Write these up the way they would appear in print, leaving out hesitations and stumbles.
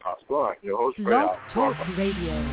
possible. I'm your host, Blog Talk Radio.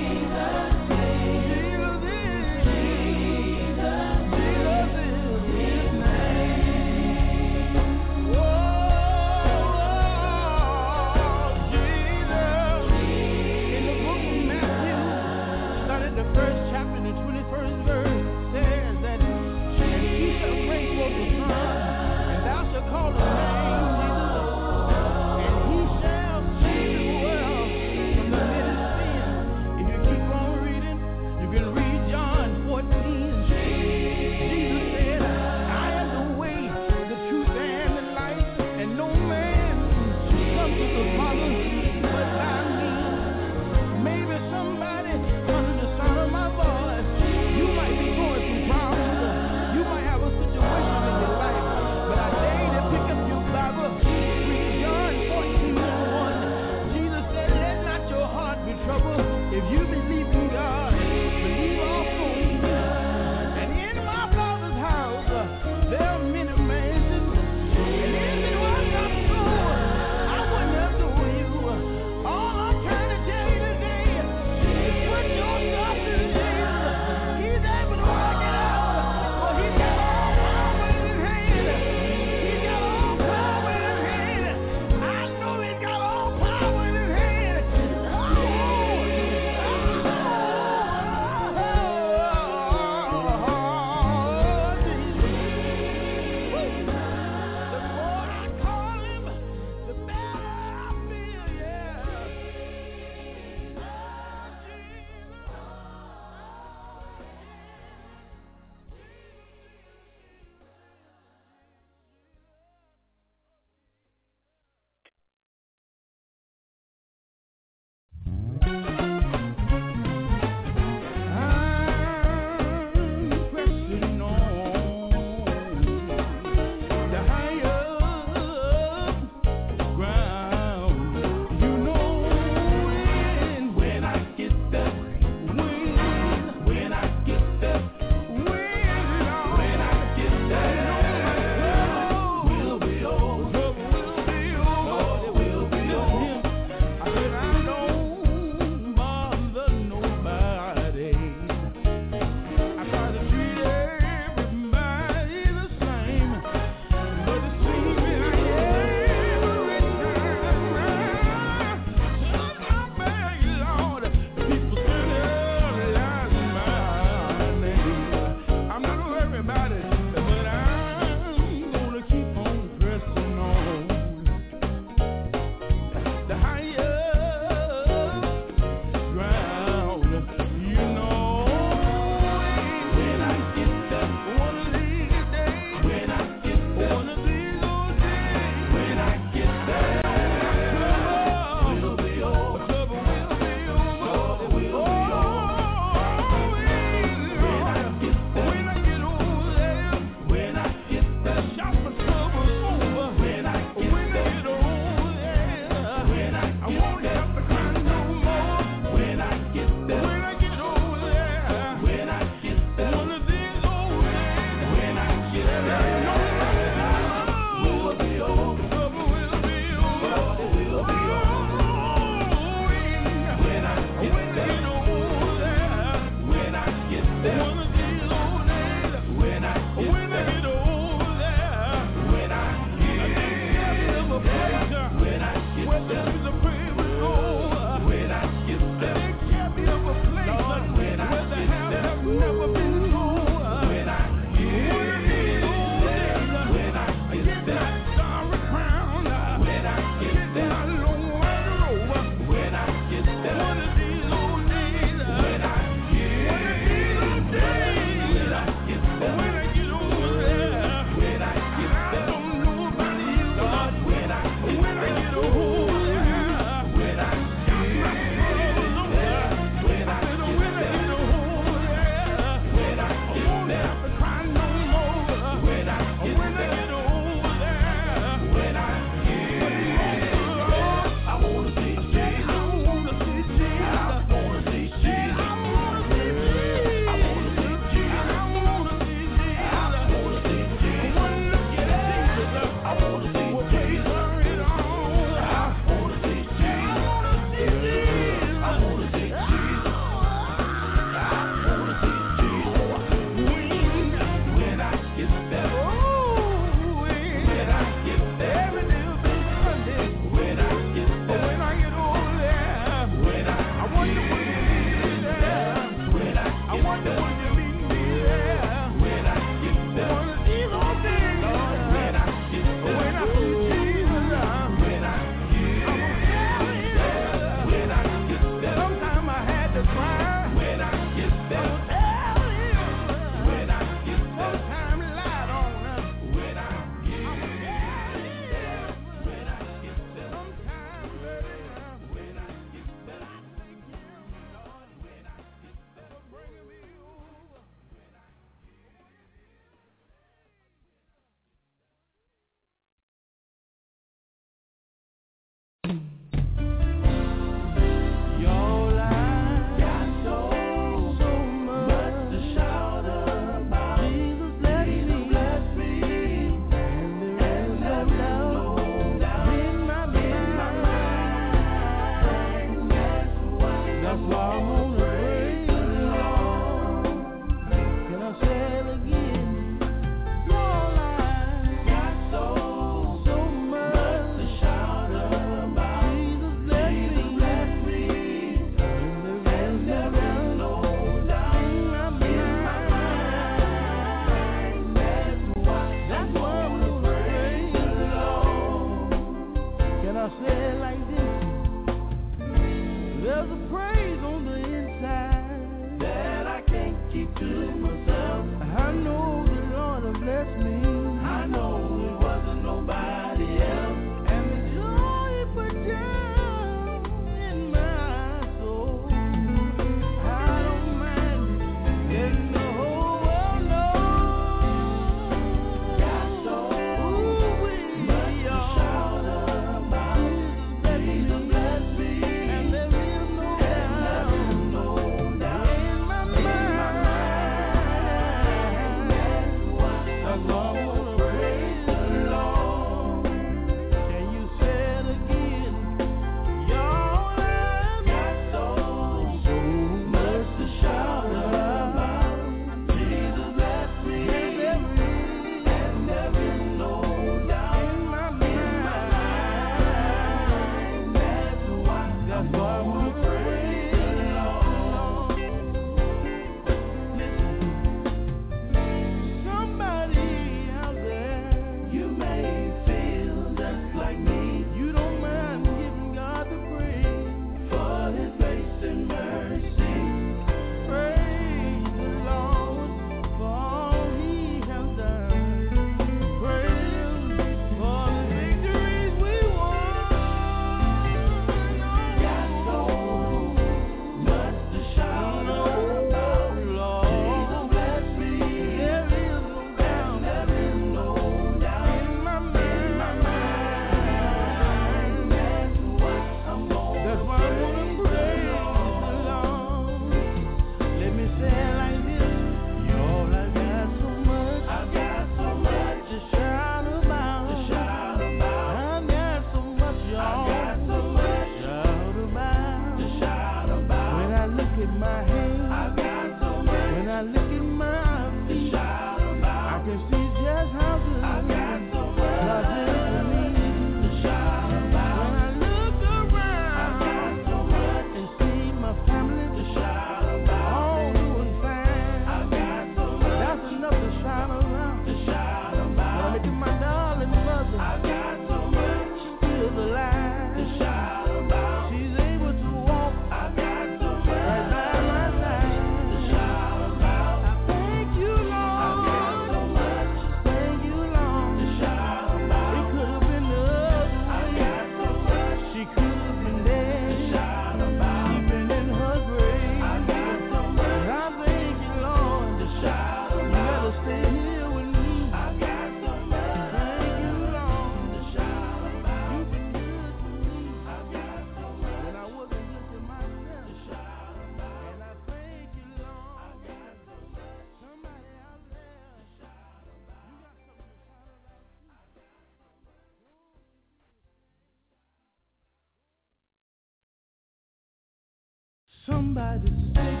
Somebody's sick,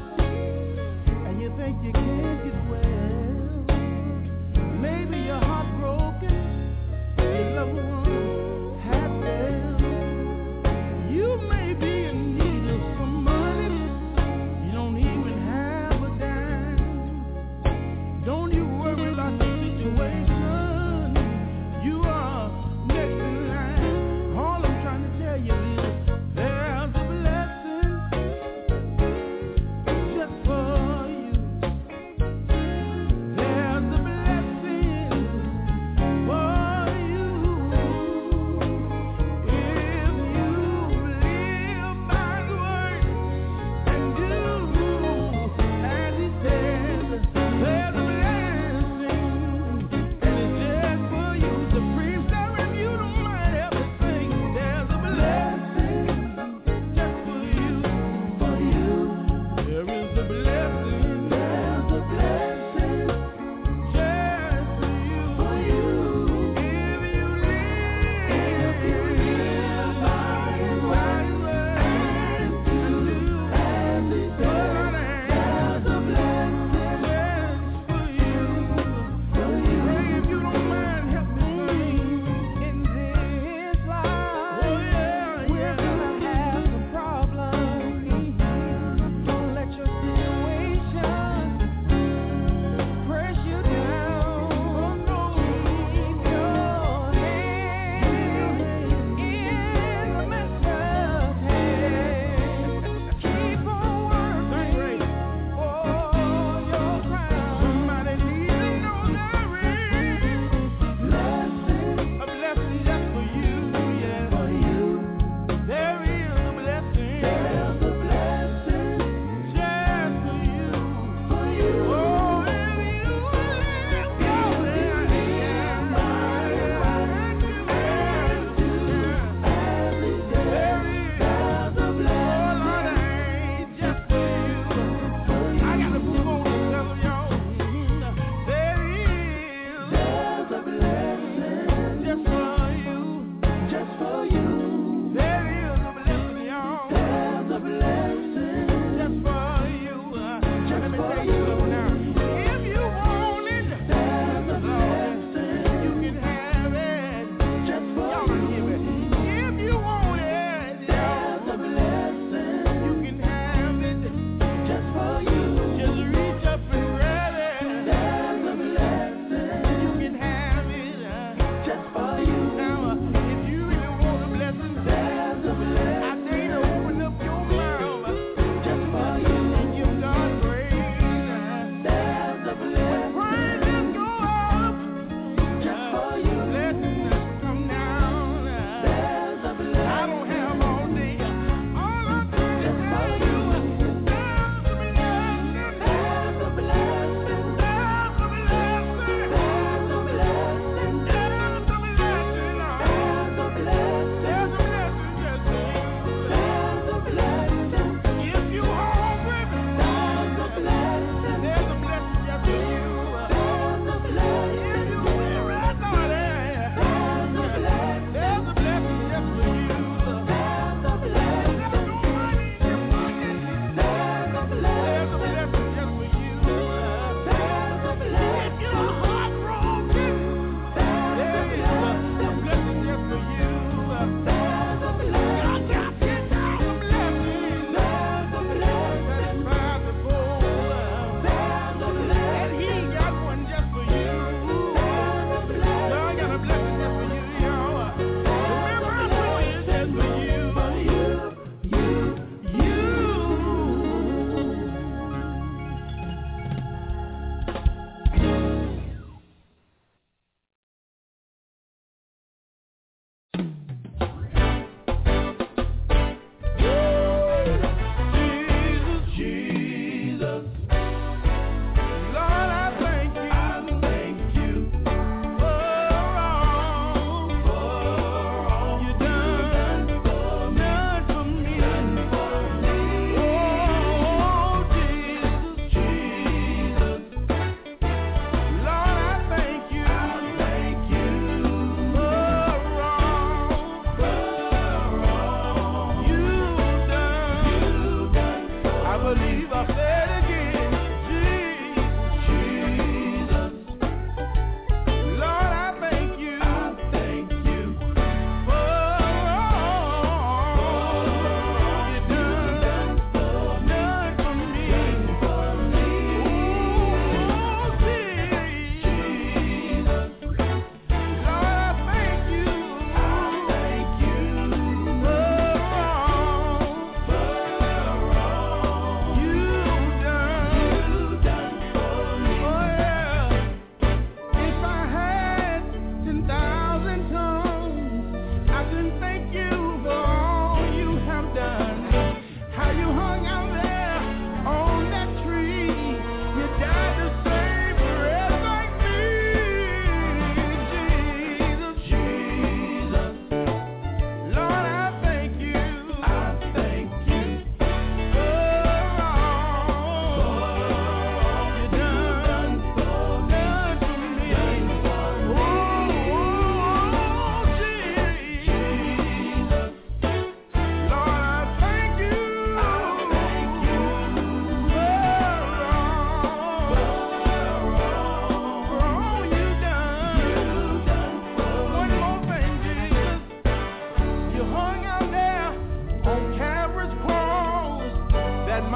and you think you can't get well. Maybe you're heartbroken, your loved one had failed. You may be in need of some money, you don't even have a dime. Don't you worry about the situation, you are next in line. All I'm trying to tell you is there's a blessing just for you.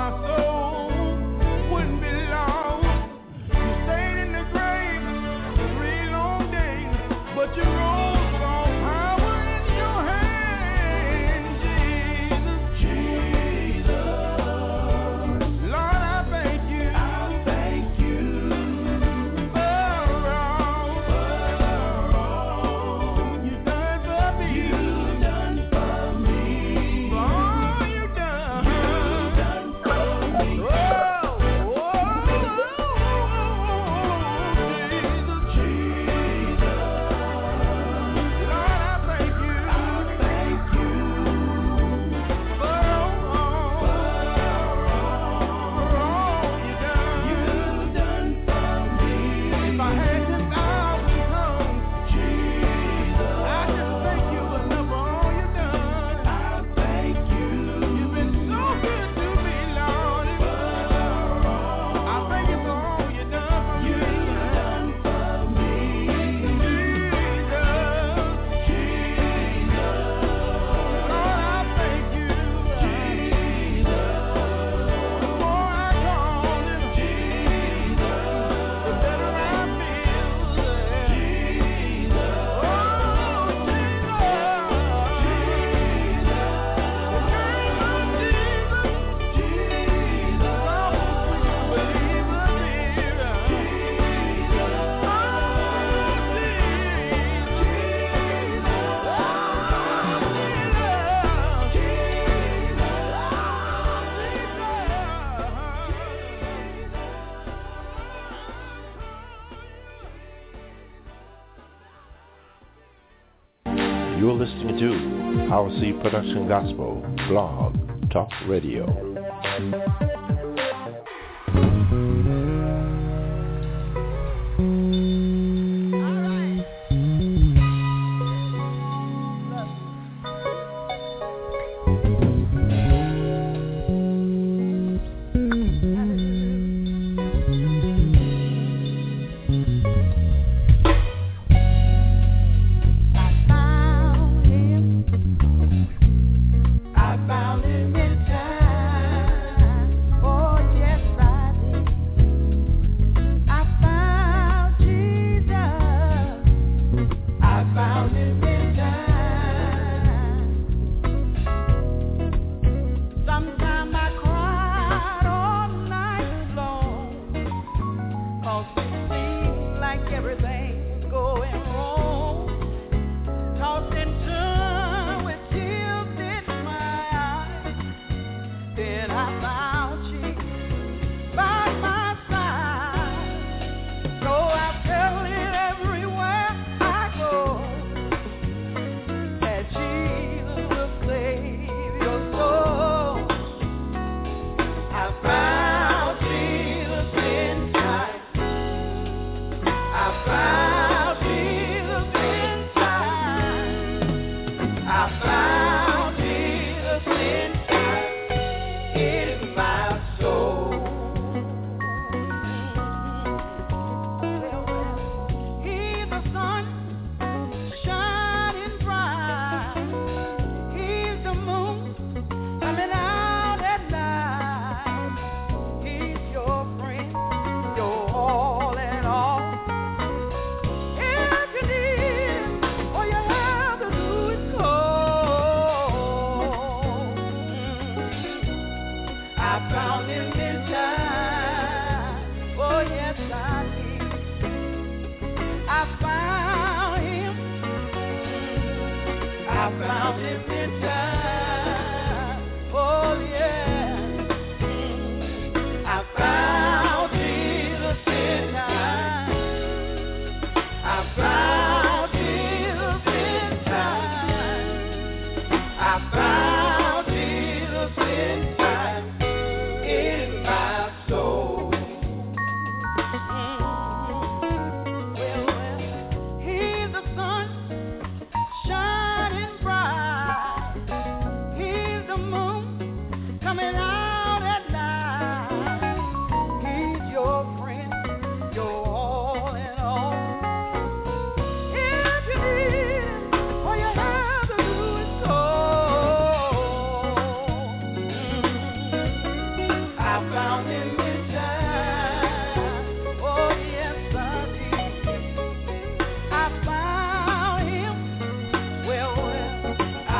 You're listening to RC Production Gospel Blog Talk Radio.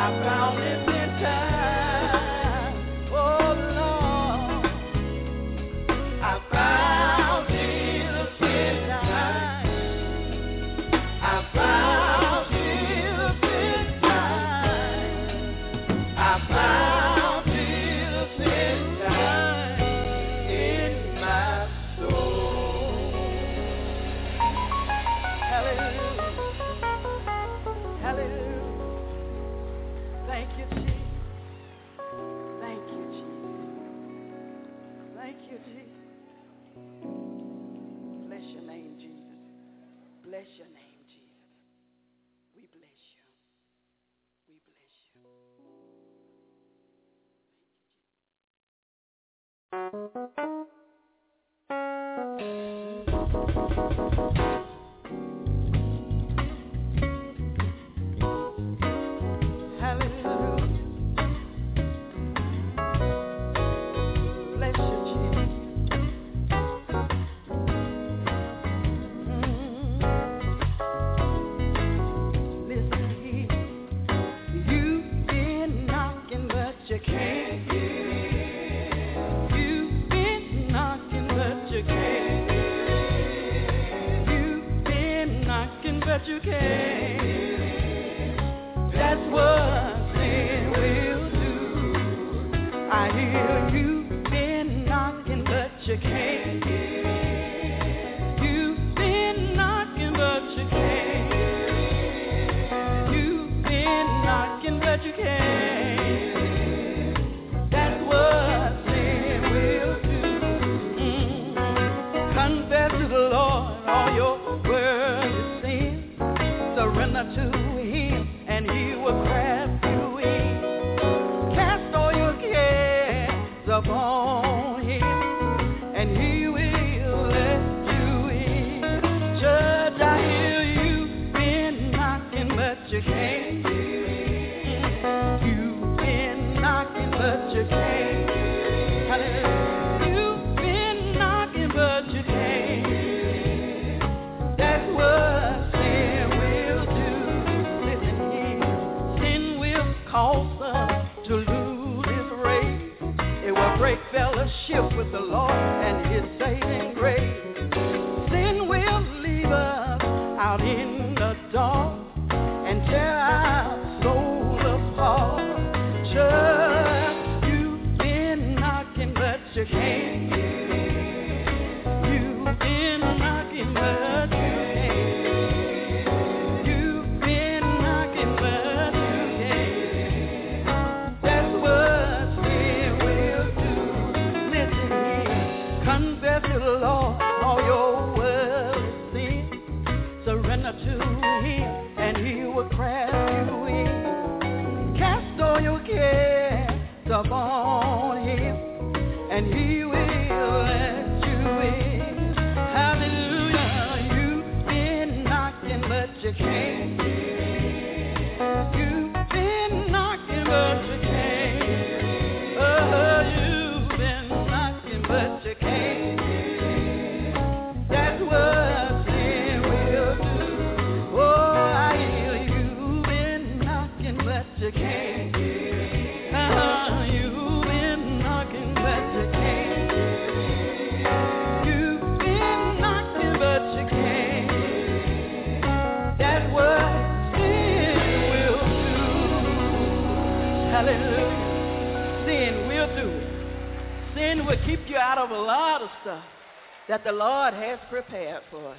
That the Lord has prepared for us.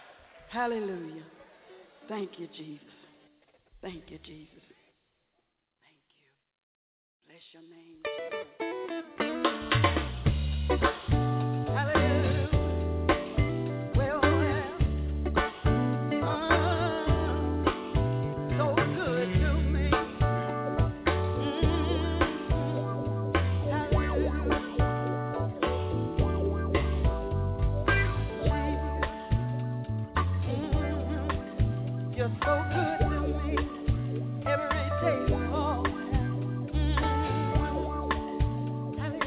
Hallelujah. Thank you, Jesus. Thank you, Jesus. Thank you. Bless your name. Hallelujah. Well, so good to me. You're so good to me every day. Oh, hallelujah.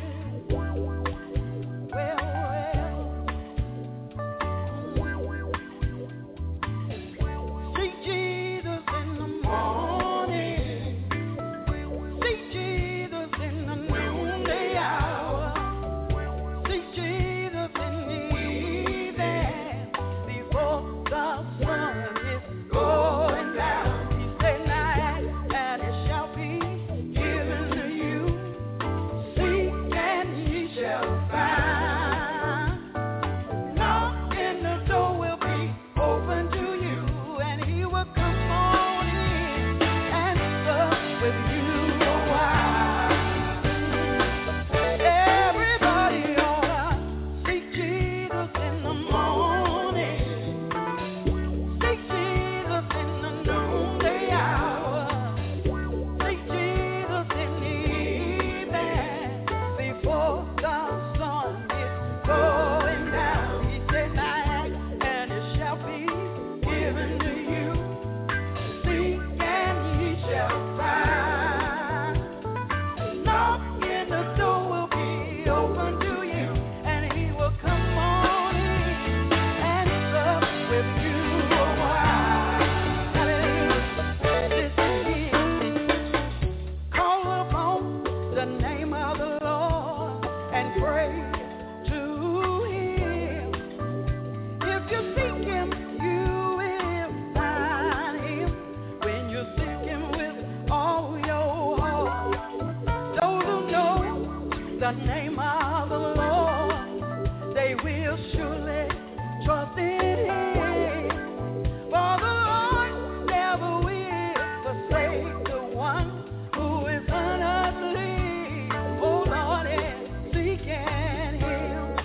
the name of the Lord, they will surely trust in Him. For the Lord never will forsake the one who is honestly, oh Lord, and seeking Him.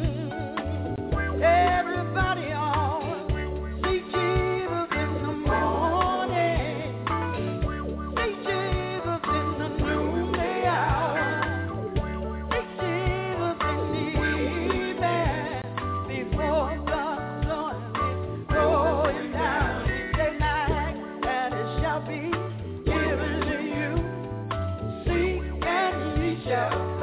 Everybody on, seek Jesus in the morning, seek Jesus in the noonday hour, seek Jesus in the evening, before the sun is going down. He said, "Knock, and it shall be given to you. Seek, and ye shall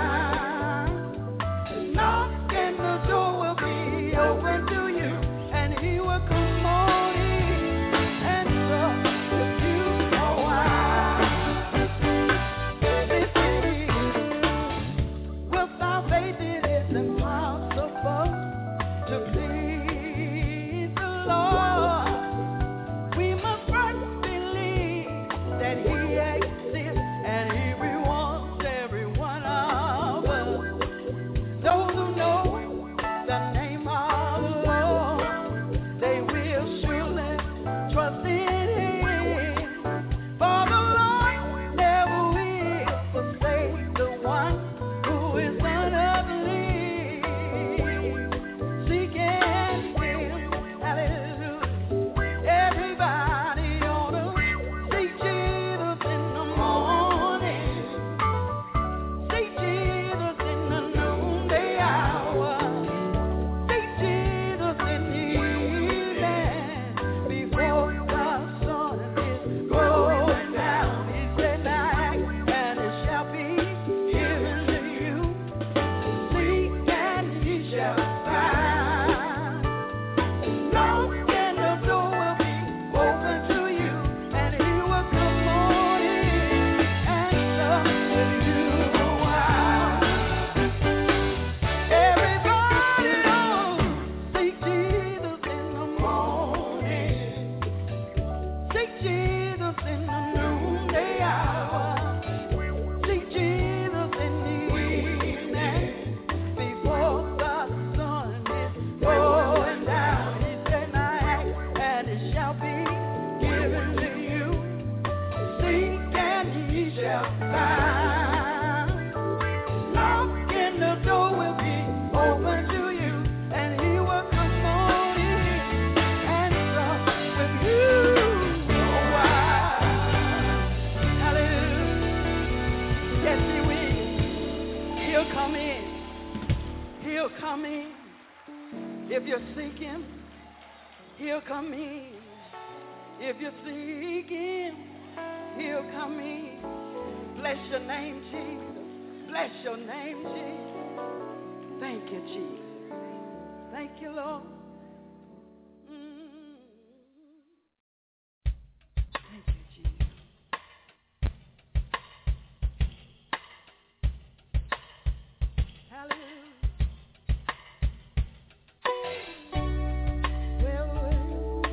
find. Knock, and the door will be open to you, and He will come on in and sup with you a while." Without faith it is impossible to please the Lord. We must first believe that He exists, and He rewards every one of us. Those who know the name of the Lord, they will surely trust in Him. For the Lord never will forsake the one who is unlovely, seeking Him. Hallelujah. Everybody ought to seek Jesus in the morning, seek Jesus in the noonday hour, seek Jesus in the evening, before the sun is going down. He said, "Knock, and it shall be given to you. Seek, and ye shall find. Knock, and the door will be open to you, and He will come on in and sup with you a while." Everybody on, seek Jesus in the morning, seek Jesus in the noonday hour, seek Jesus in the evening, before the sun is going down. He said, "Knock, and it shall be given to you. Seek, and ye shall find. Knock, and the door will be open to you, and He will come on in and sup with you a while." Hallelujah. Yes, He will. He'll come in. He'll come in. If you seek Him, He'll come in. If you seek Him, He'll come in. Bless your name, Jesus. Bless your name, Jesus. Thank you, Jesus. Thank you, Lord. Thank you, Jesus. Hallelujah. Well.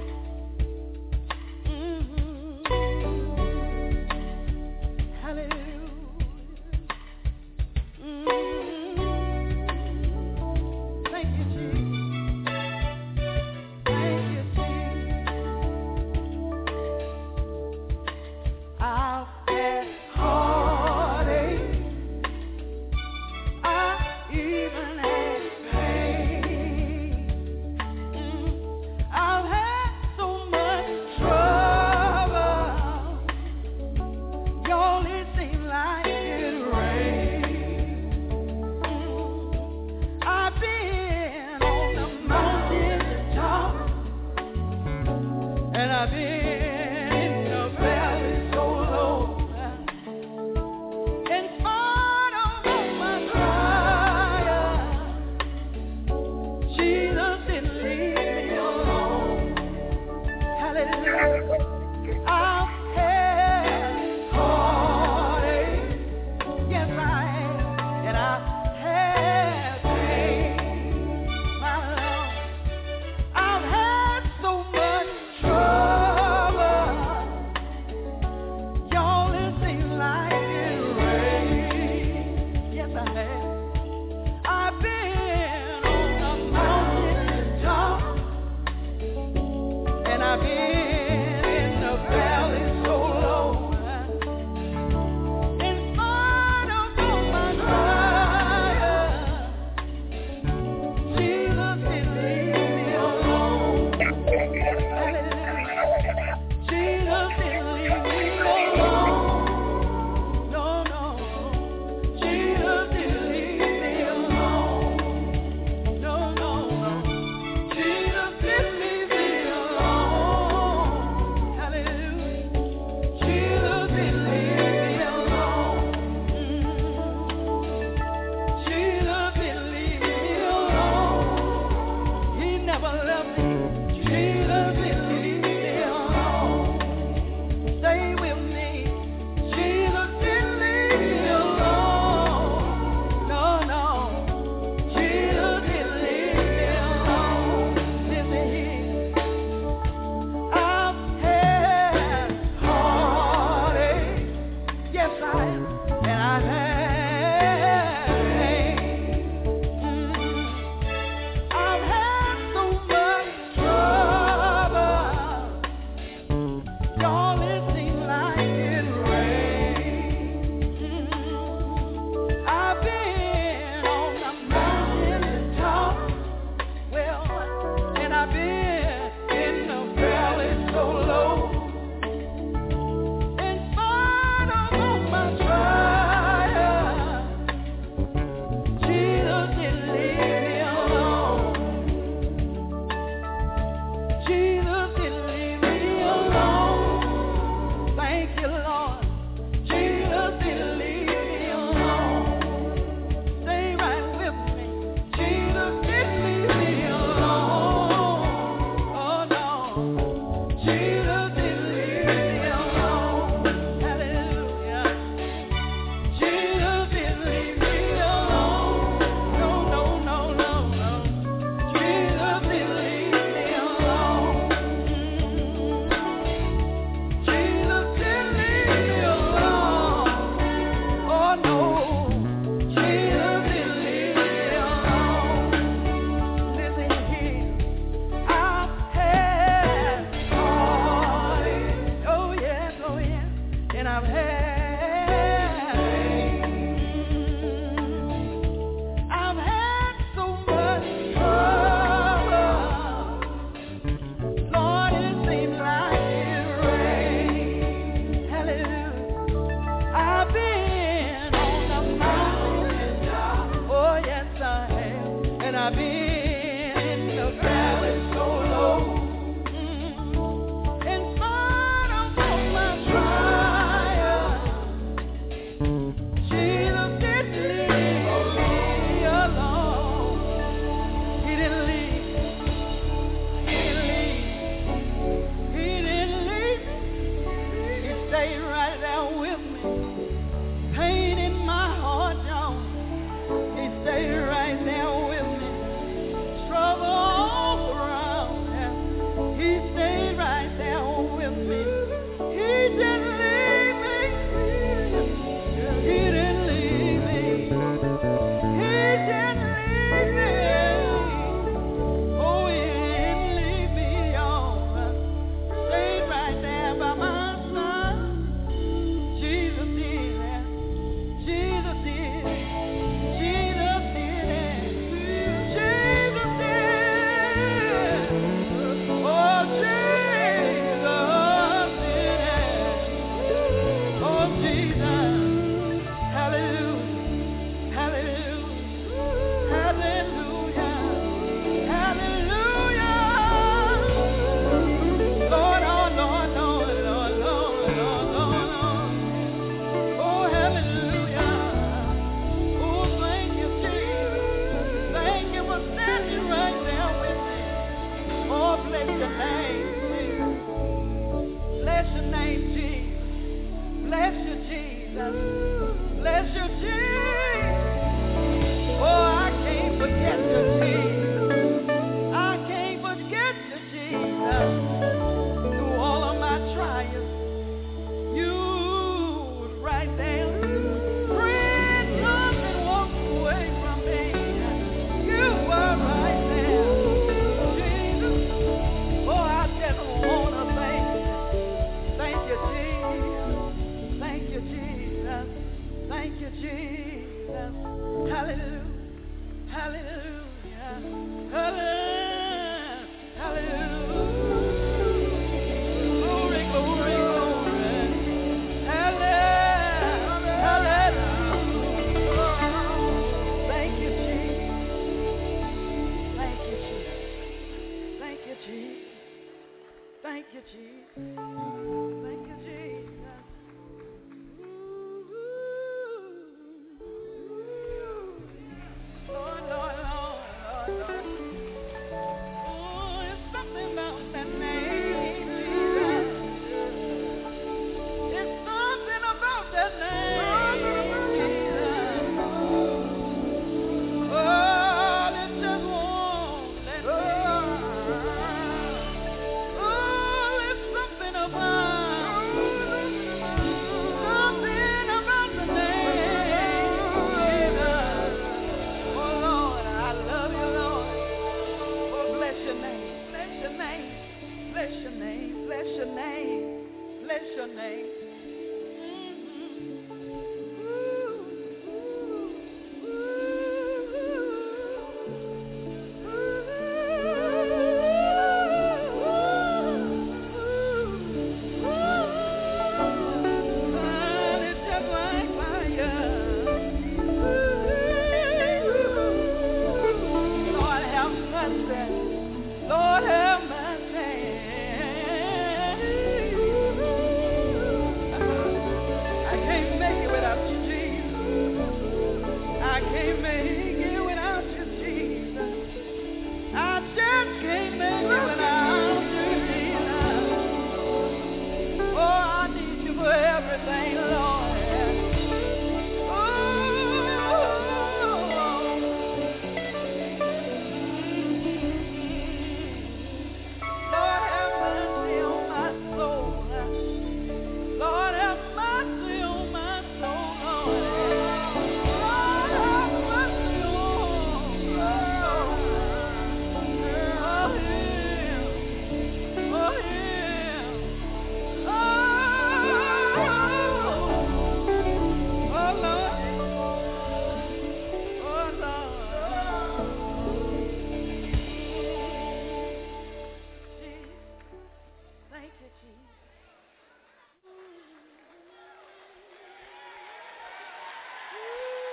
Hallelujah. Thank you, Jesus.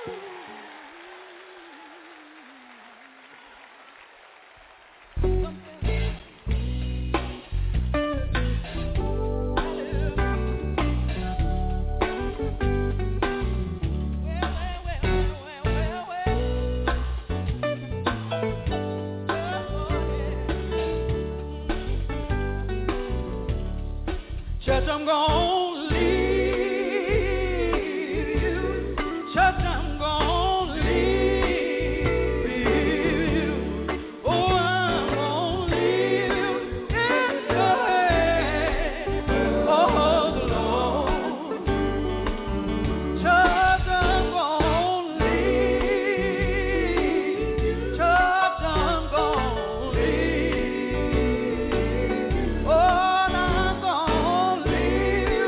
Church, I'm gonna leave you. Church, I'm gonna leave you. Oh, I'm gonna leave you in the hands of the Lord. Church, I'm gonna leave. Church, I'm gonna leave. Oh, I'm gonna leave.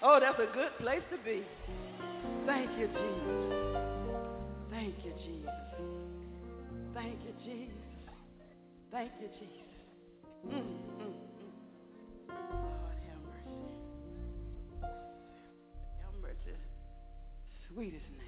Oh, that's a good place to be. Thank you, Jesus. Thank you, Jesus. Thank you, Jesus. Thank you, Jesus. Lord, have mercy. Have mercy. Sweetest name.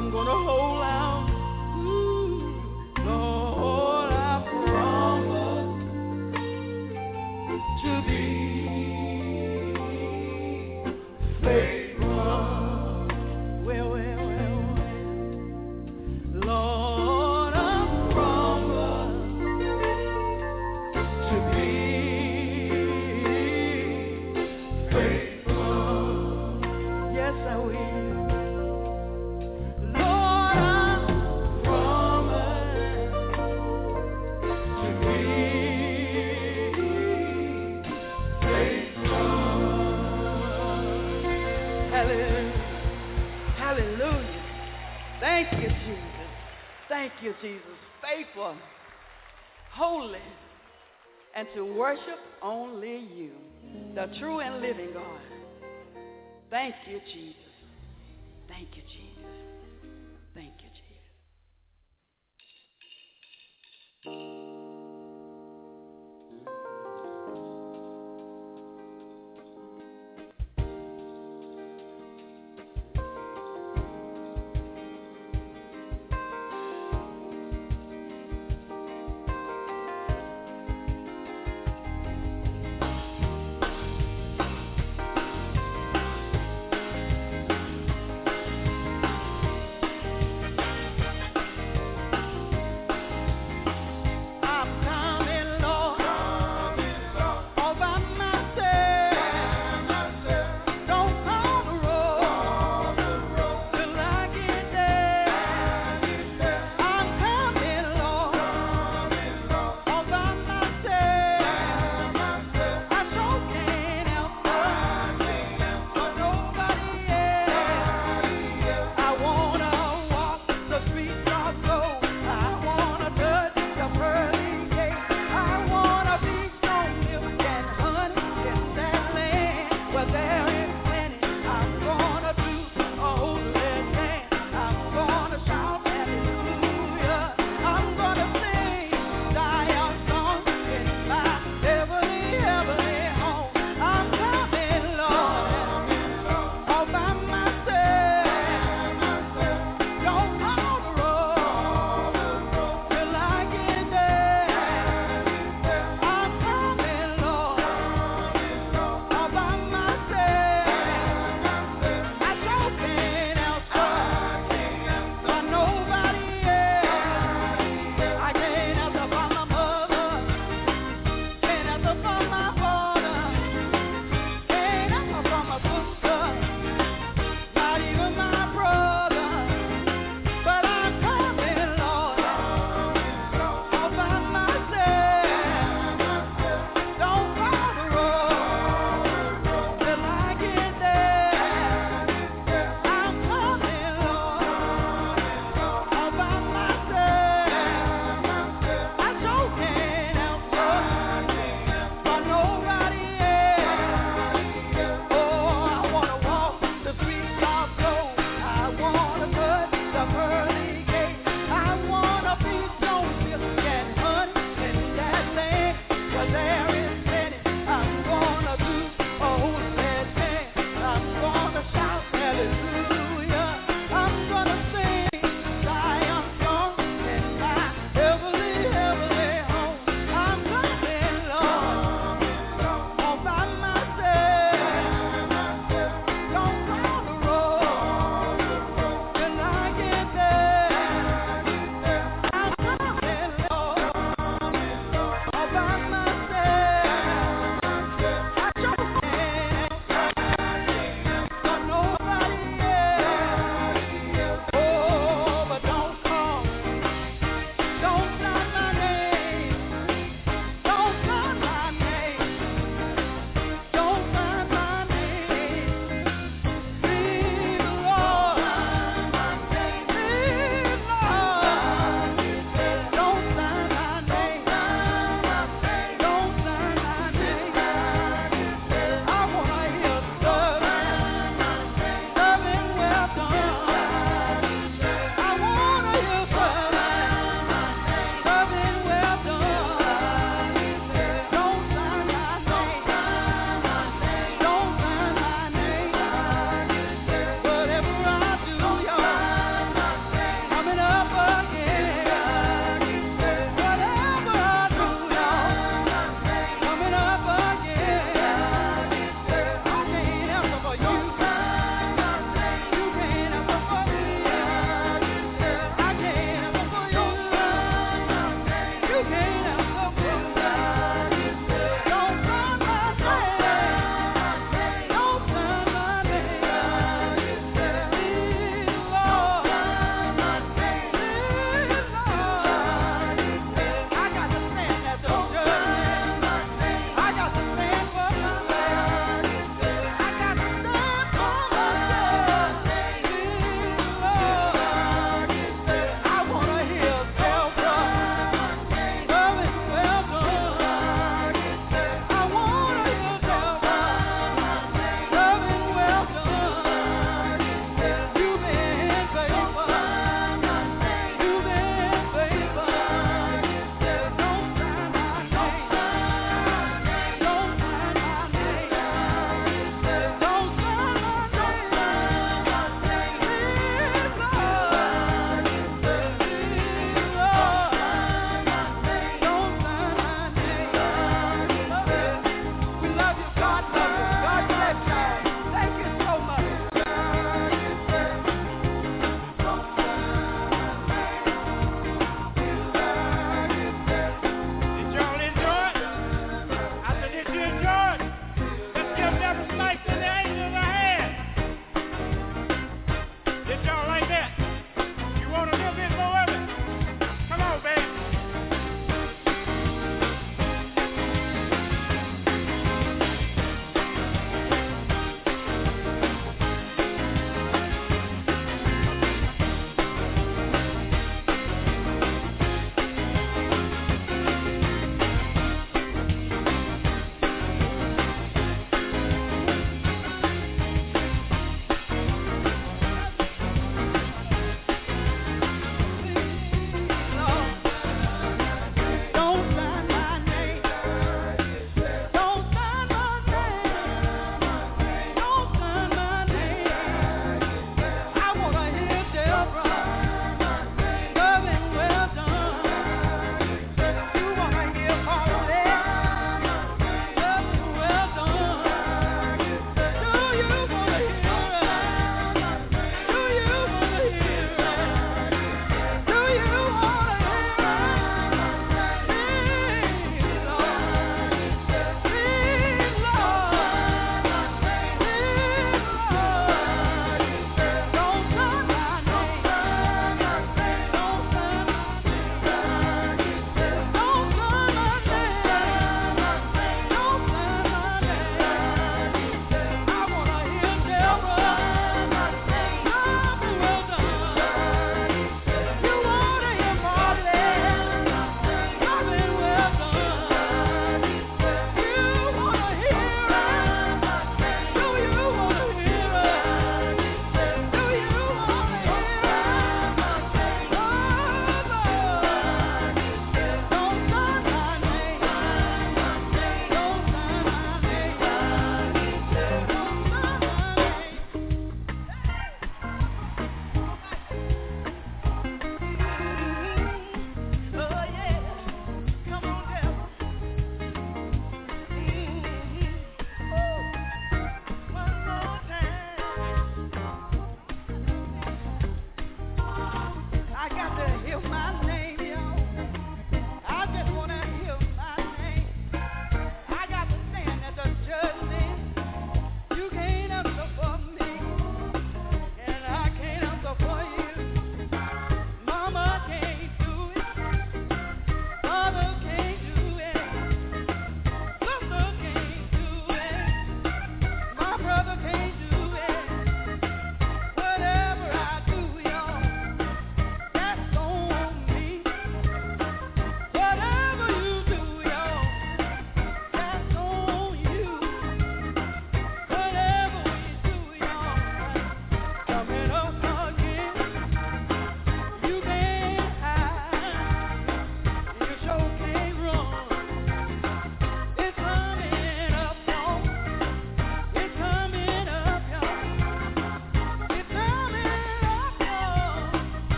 I'm gonna hold out. Ooh, Lord, I promise to be faithful. Well. Lord, I promise to be faithful. Yes, I will. Lord, I promise to be faithful. Hallelujah. Hallelujah. Thank you, Jesus. Thank you, Jesus. Faithful, holy, and to worship only you, the true and living God. Thank you, Jesus. Thank you, Jesus. Thank you, Jesus.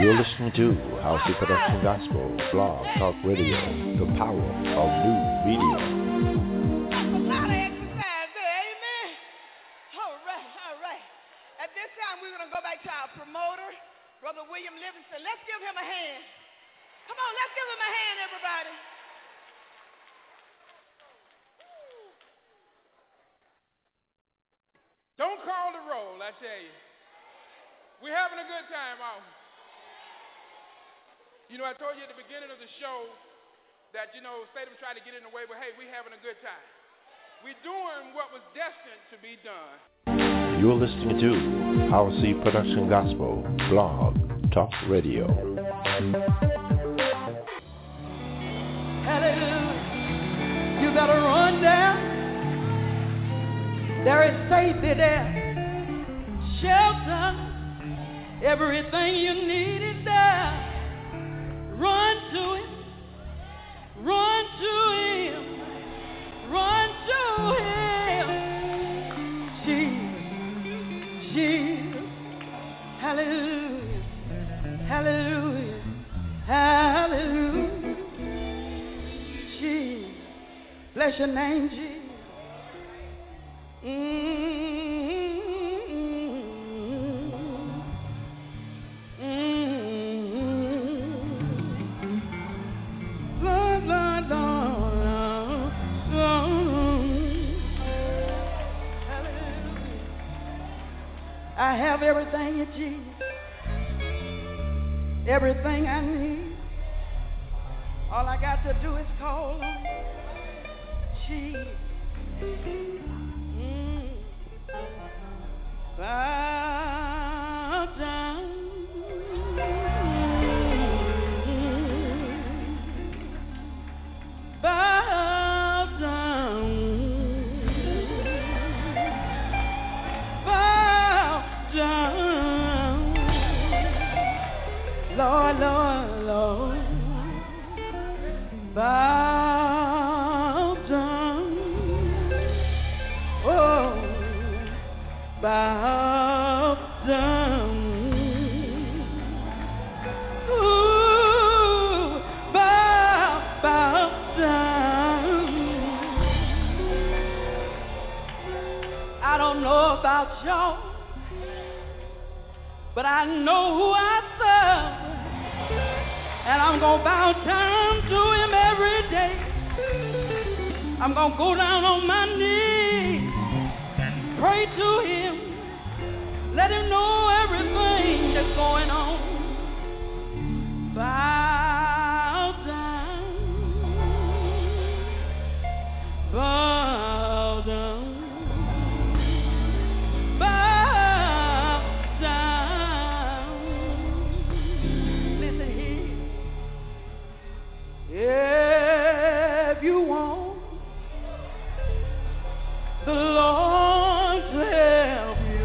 You're listening to House of Production Gospel, Blog Talk Radio, the power of new media. That's a lot of exercise there, amen? All right. At this time, we're going to go back to our promoter, Brother William Livingston. Let's give him a hand. Come on, let's give him a hand, everybody. Don't call the roll, I tell you. We're having a good time, aren't we? You know, I told you at the beginning of the show that, Statham tried to get in the way, but hey, we're having a good time. We're doing what was destined to be done. You're listening to RC Production Gospel, Blog Talk Radio. Hallelujah. You better run down. There is safety there. Shelter. Everything you need is there. Run to Him. Run to Him. Run to Him. Jesus. Hallelujah. Hallelujah. Hallelujah. Jesus. Bless your name, Jesus. I have everything in Jesus, everything I need. All I got to do is call on Jesus. Bow down. Bow down. Bow down. Lord, Lord, Lord. Bow down. Oh. Bow down. Ooh, bow down. I don't know about y'all, but I know who I serve, and I'm gonna bow down to Him every day. I'm gonna go down on my knees, pray to Him, let Him know everything that's going on. Bow down, bow down, bow down. Listen here. If you want the Lord to help you,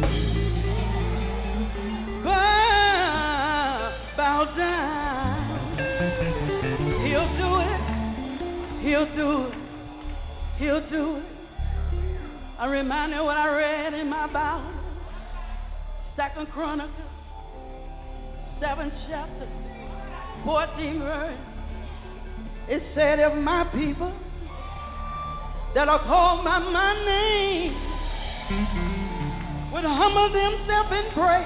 bow down. He'll do it. He'll do it. He'll do it. I'm reminded of what I read in my Bible, 2 Chronicles, 7th chapter, 14th verse. It said, if my people that are called by my name would humble themselves and pray,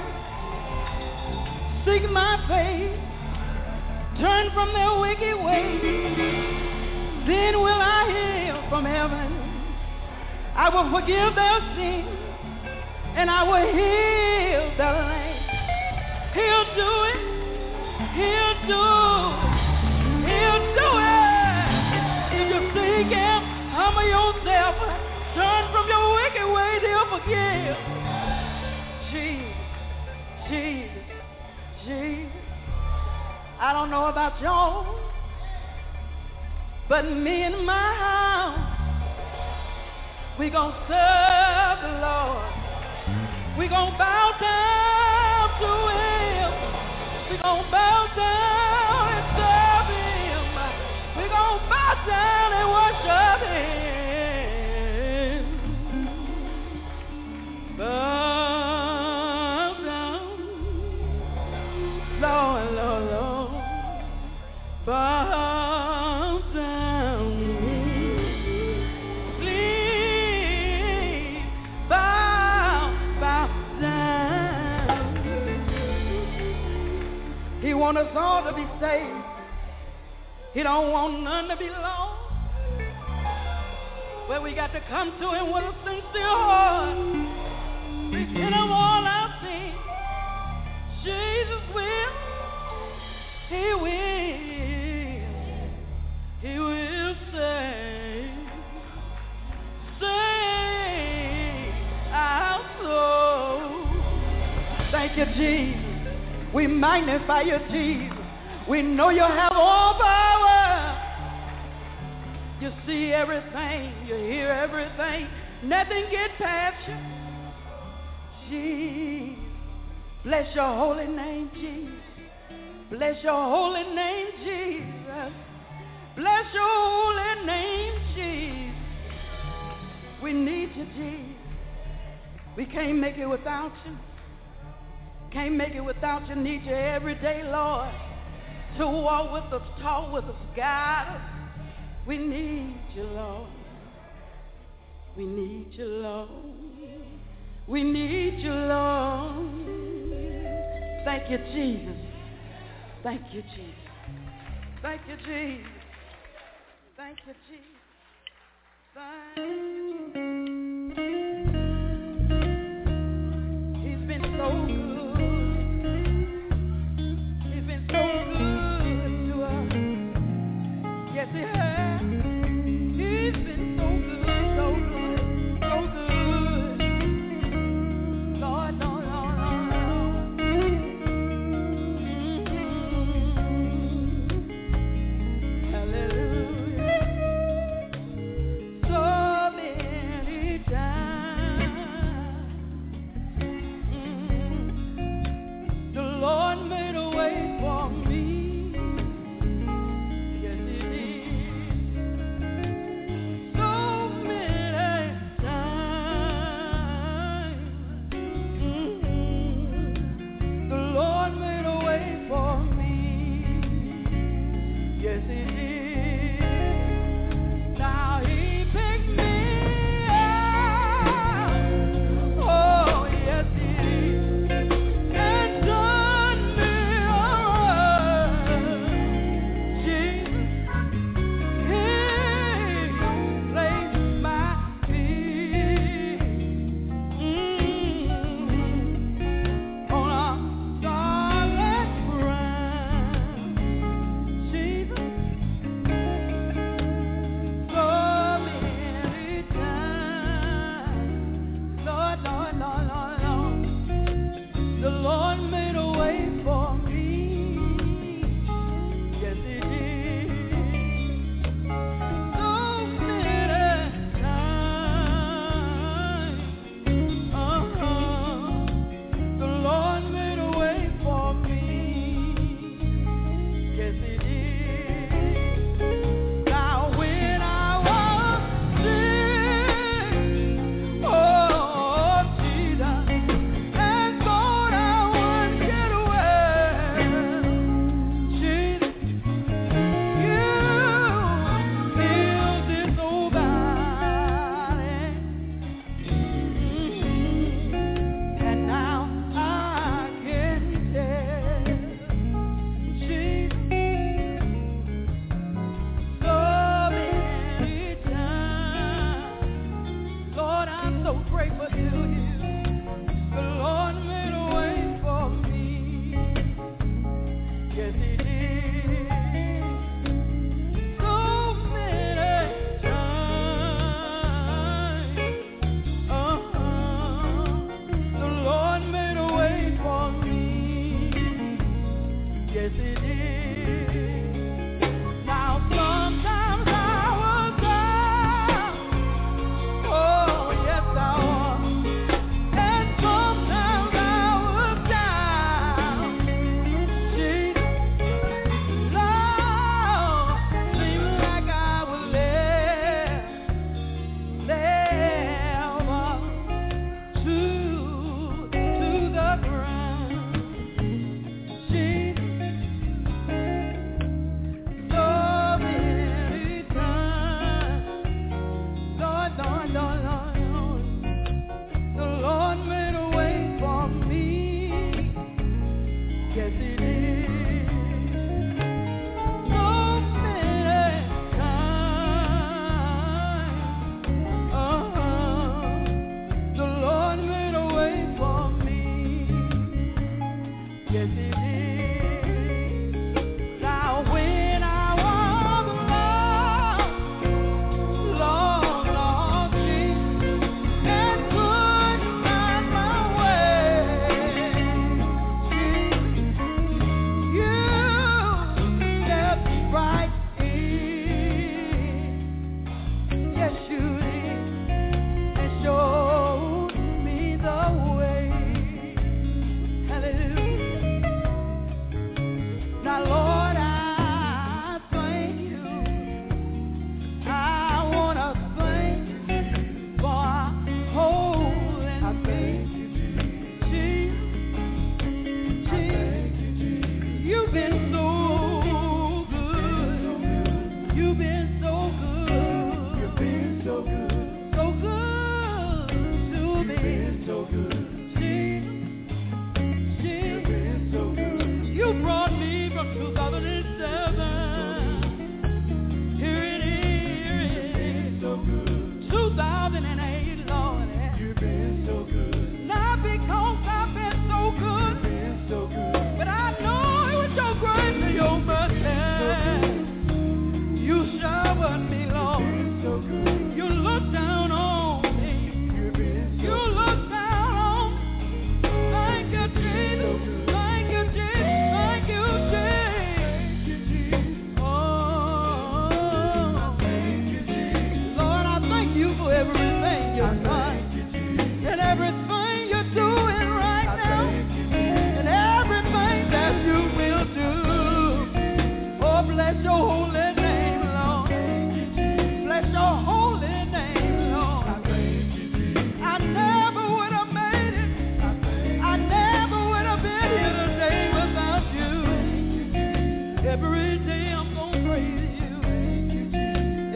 seek my face, turn from their wicked ways, then will I hear from heaven. I will forgive their sins, and I will heal their land. He'll do it. He'll do it. He'll do it. If you seek Him, humble yourself, turn from your wicked ways, He'll forgive. Jesus. I don't know about y'all, but me and my house, we gonna serve the Lord. We gonna bow down to Him. We gonna bow down and serve Him. We gonna bow down and worship Him. Bow down, Lord. us all to be saved. He don't want none to be lost. But we got to come to him with a sincere heart. Repent of all our sins. Jesus will. He will save our soul. Thank you, Jesus. We magnify you, Jesus. We know you have all power. You see everything, you hear everything. Nothing gets past you. Jesus, bless your holy name, Jesus. Bless your holy name, Jesus. Bless your holy name, Jesus. We need you, Jesus. We can't make it without you. Can't make it without you. Need you every day, Lord. To walk with us, talk with us, guide us. We need you, Lord. We need you, Lord. We need you, Lord. Thank you, Jesus. Thank you, Jesus. Thank you, Jesus. Thank you, Jesus. Thank you, Jesus. He's been so good. He's been so good to us. Yes, he has. He's been so good, so good, so good. Lord, Lord, Lord, Lord, Lord. Hallelujah. So many times the Lord made a way for me. Yes, he did.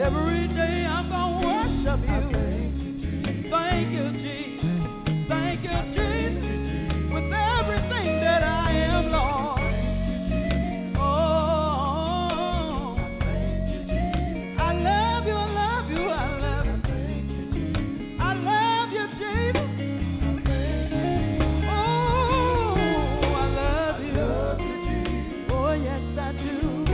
every day I'm gonna worship you. Thank you, Jesus. Thank you, Jesus. With everything that I am, Lord. Oh, I love you, I love you, I love you. I love you, Jesus. Oh, I love you. Oh, yes, I do.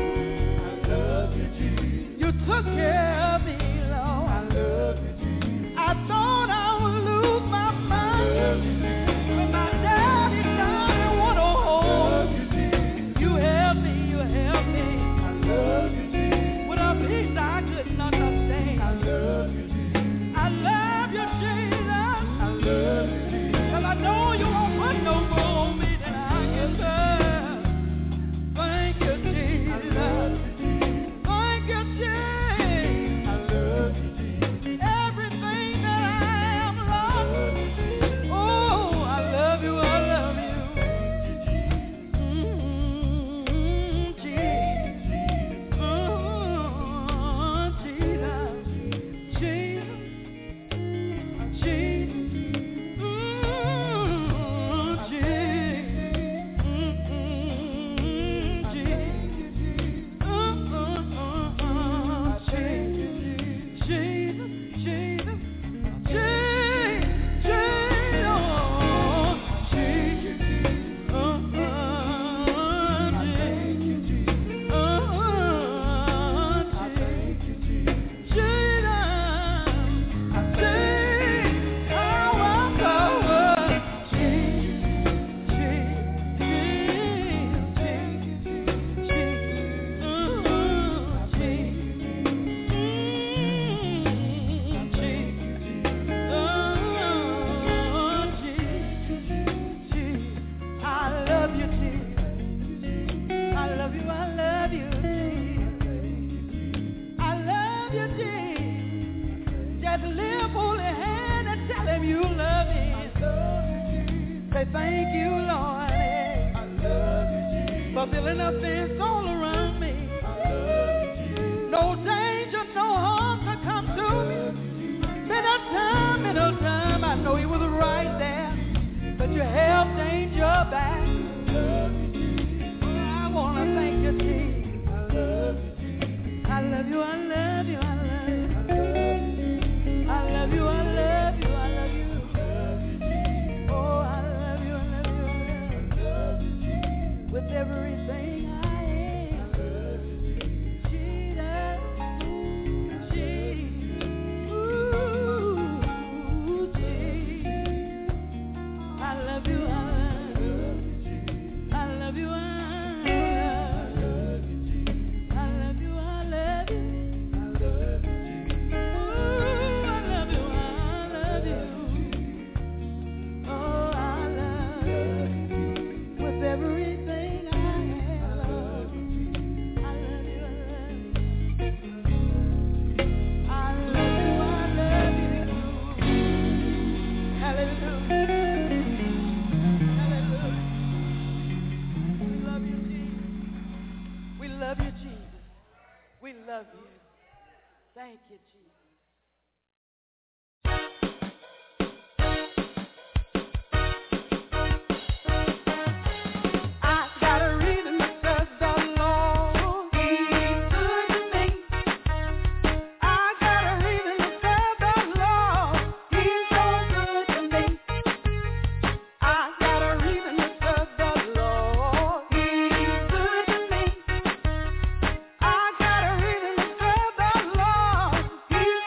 You took care of me, Lord. I thought I would lose my mind, but my daddy died and went home. You helped me, you helped me. With a peace I couldn't understand. I love you, Jesus. 'Cause I know you won't put no more on me than I can bear. Thank you, Jesus. Thank you, Jesus. Everything that I am, Lord. Oh, I love you, I love you. Jesus. Jesus. Jesus. Thank you, Lord, for filling up this all around me. No danger, no harm to come to me. Middle time, I know you was right there, but you held danger back. I want to thank you, Jesus. I love you, I love you, I love you. I love you, I love you, I love you. Oh, I love you, I love you, I love you. With everything I am. Jesus, Jesus, ooh, Jesus. I love you, I love you. I love you, I love you. I love you, I love you. Ooh, I love you, I love you. Oh, I love you with everything I have. I love you, I love you. I love you, I love you. Hallelujah. Hallelujah. We love you, Jesus. We love you, Jesus. We love you. Thank you, Jesus. I got a reason to serve the Lord. He's good to me. I got a reason to serve the Lord. He's so good to me. I got a reason to serve the Lord. He's good to me. I got a reason to serve the Lord. He's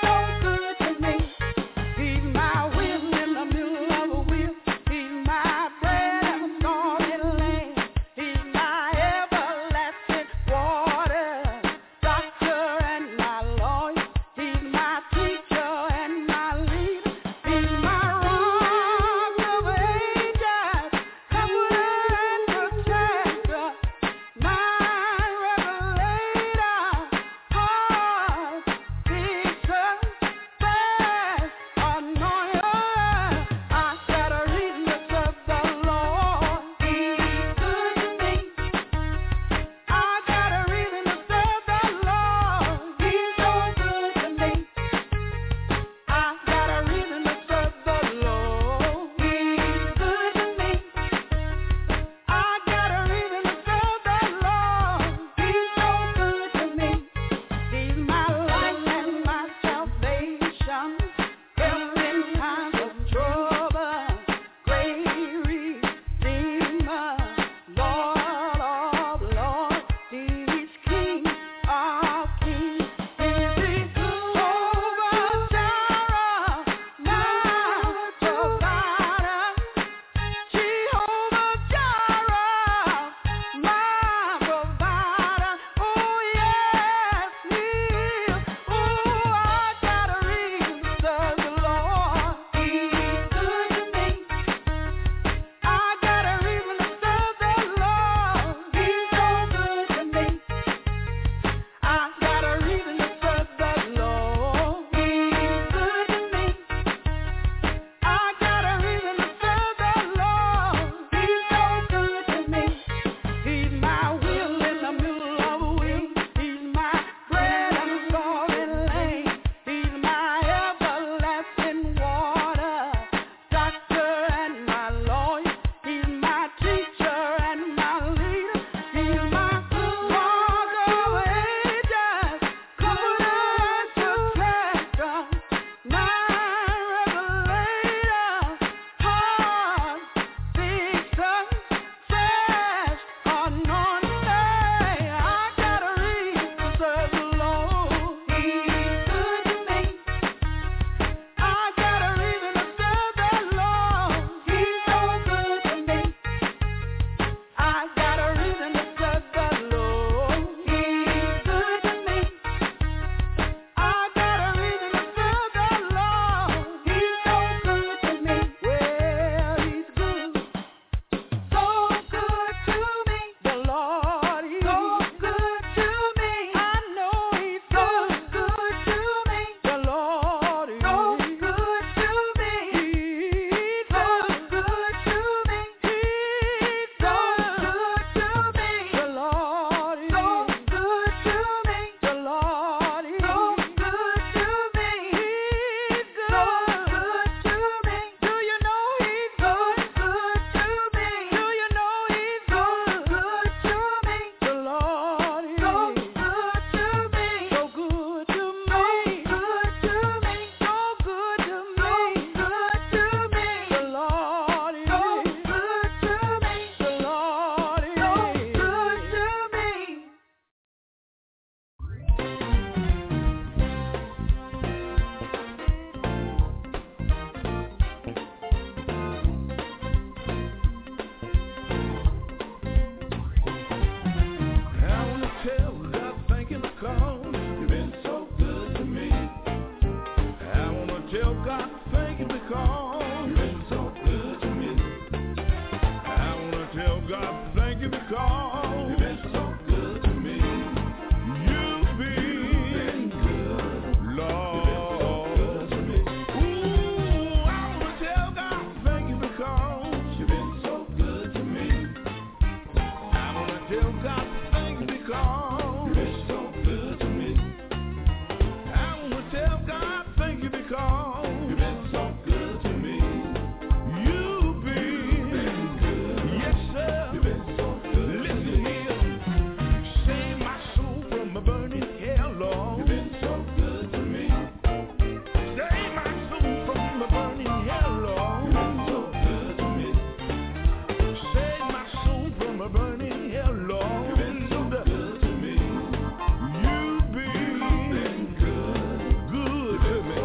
God thank you because you've been so good to me. I want to tell God thank you because you've been so good to me. You've been good, Lord. You've been so good to me. Ooh, I want to tell God thank you because you've been so good to me. I want to tell God thank you because you've been so good to me. I want to tell God thank you because you've been so good to me. You've been good. Yes, sir. You've been so good. Listen here. Save my soul from a burning hell, Lord. You've been so good to me. Save my soul from a burning hell, Lord. You've been so good to me. Save my soul from a burning hell, Lord. You've been so good to me. You've been good, good to me.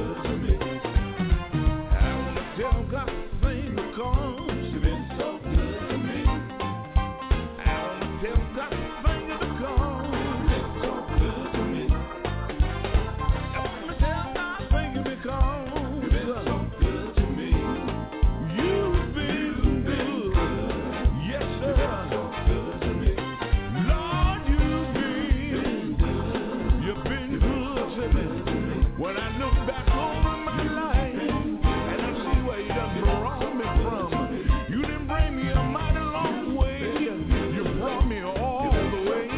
I want to tell God thank you because you've been so good to me. I want to tell God thank you because you've been so good to me. I want to tell God thank you because you've been so good to me. You've been good. Yes, sir. Good to me. Lord, you've been good. You've been good to me. When I look back over my life and I see where you done brought me from, you didn't bring me a mighty long way. You brought me all the way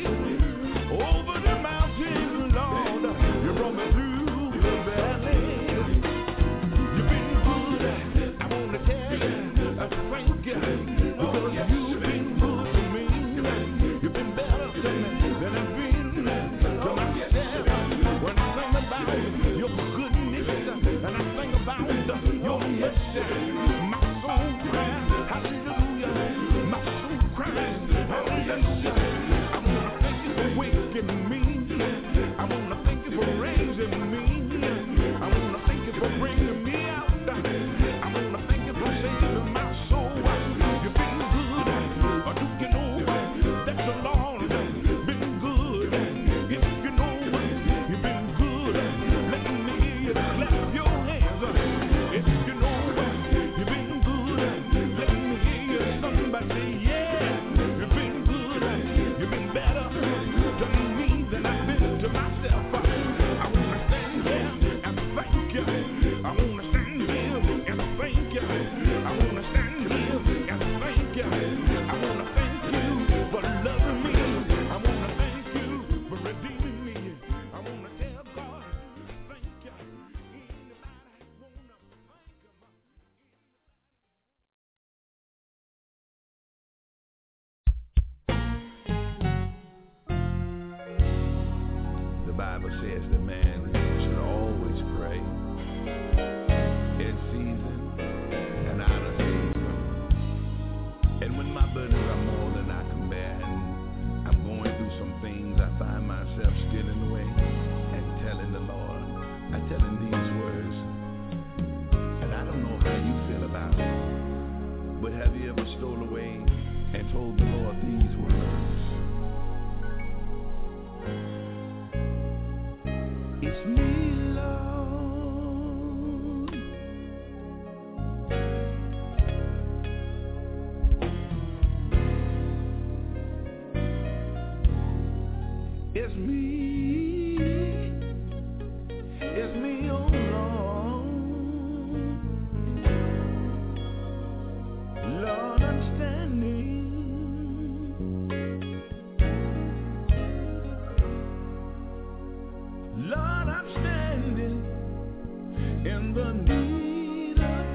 over the mountain, Lord. You brought me through the valley. You've been good. I want to tell you, I thank you because you've been good to me. You've been better to me than I've been to myself. When I think about your goodness and I think about your mercy, my soul cries, hallelujah. My soul cries, hallelujah. I want to thank you for waking me. I want to thank you for raising me. I want to thank you for bringing me out. I want to thank you for saving my soul. You've been good. Do you know that the Lord has been good? If you know you've been good, let me hear you clap your hands. If you know you've been good, let me hear you somebody say, yeah, you've been good. You've been better to me than I've been to myself. I want to stand here and thank you. I want to stand here and thank you. I want to stand here and thank you. I want to thank you for loving me. I want to thank you for redeeming me. I want to tell God thank you. Anybody want to thank him? The Bible says that man should always pray in season and out of season. And when my burdens are more than I can bear and I'm going through some things, I find myself still in the way and telling the Lord, I tell him these words. And I don't know how you feel about it, but have you ever stole away and told the Lord these words? It's me, Lord. It's me. It's me, oh Lord. Lord, I'm standing. Lord, I'm standing in the need of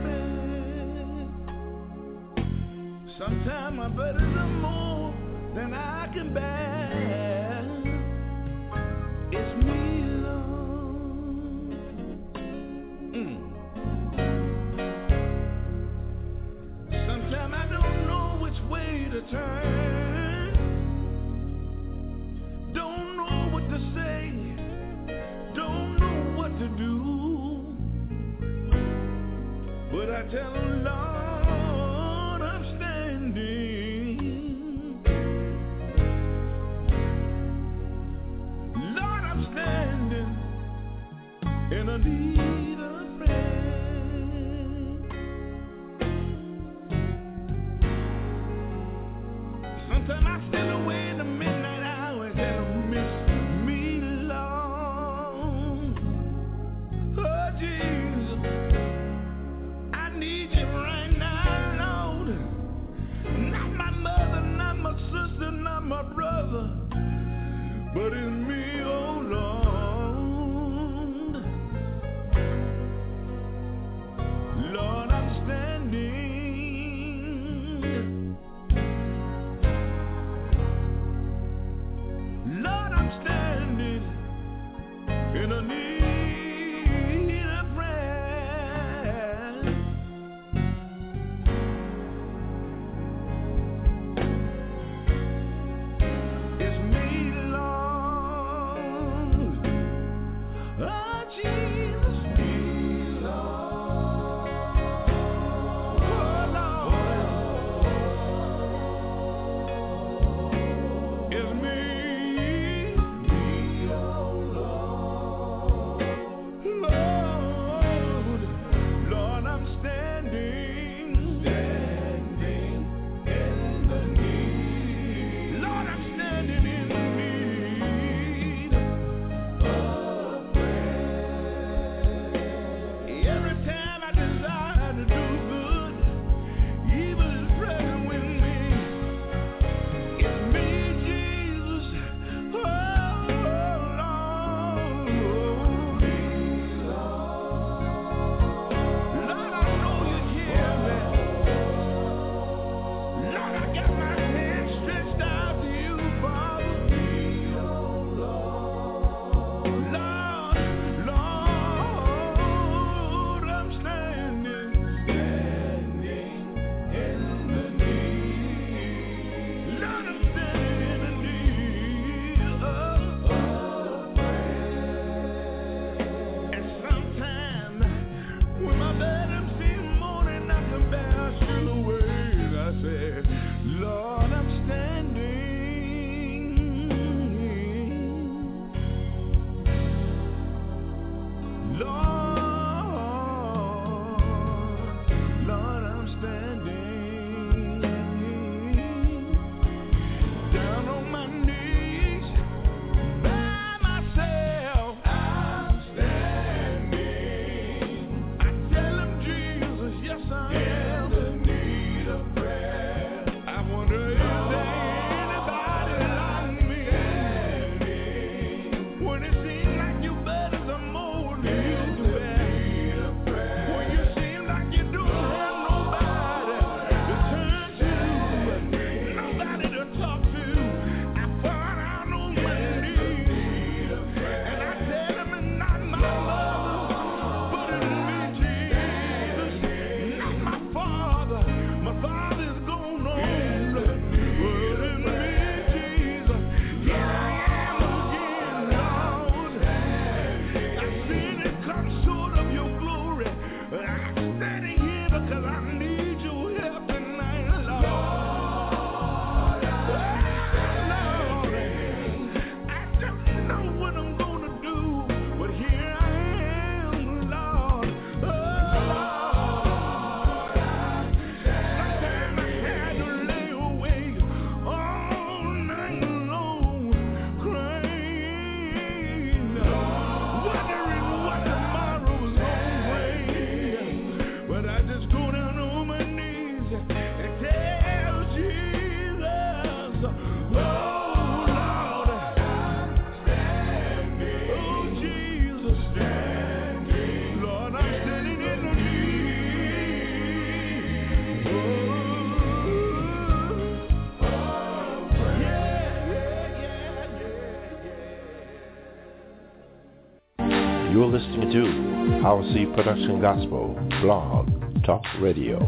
prayer. Sometimes my burdens are more than I can bear. It's me, Lord. Sometimes I don't know which way to turn. Don't know what to say. Don't know what to do. But I tell the Lord I'm standing. Lord, I'm standing in a need of prayer. You're listening to RC Production Gospel Blog Talk Radio.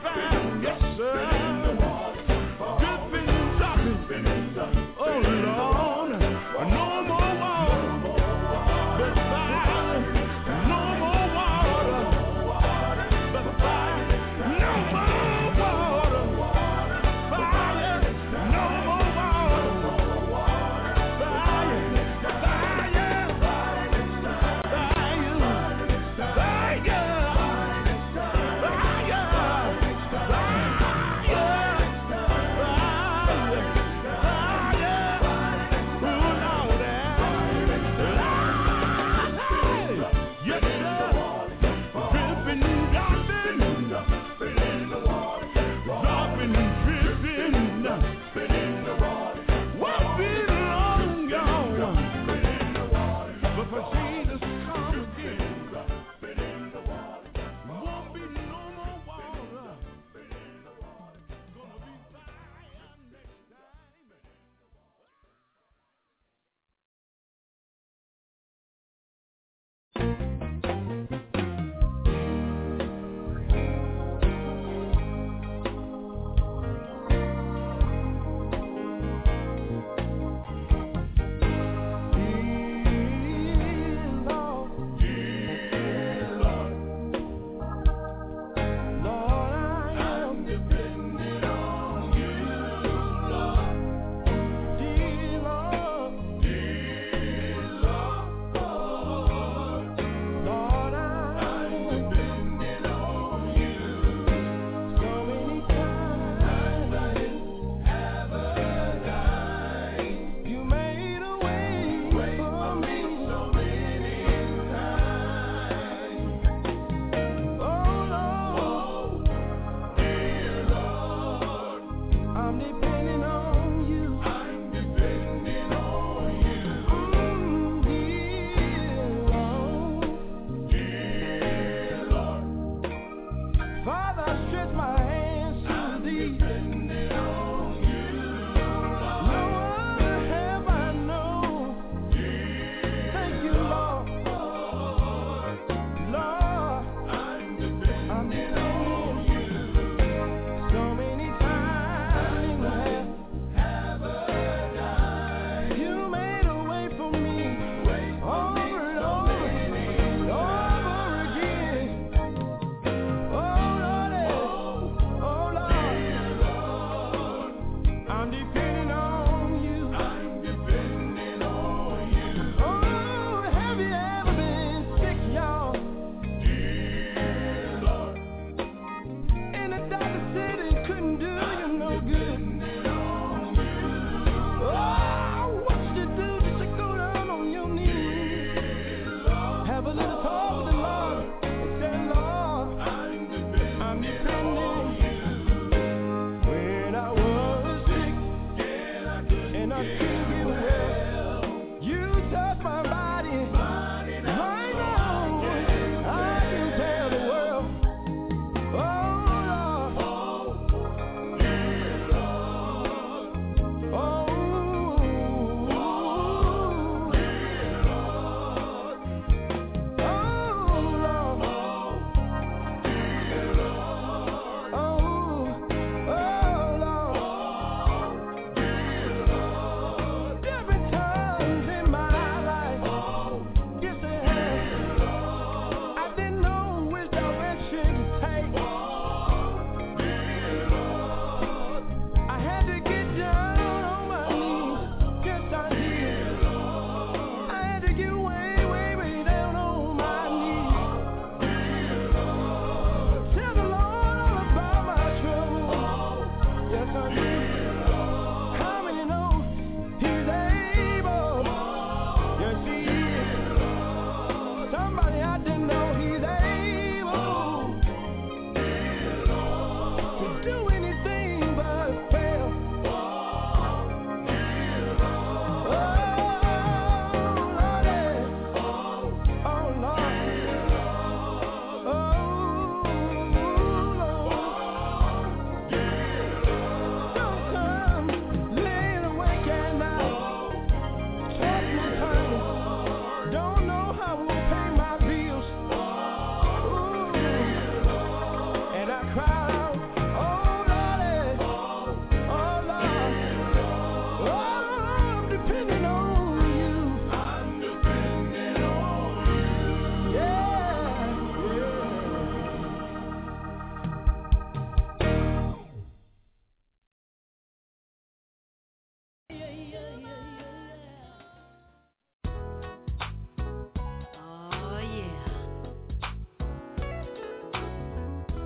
Oh Lord.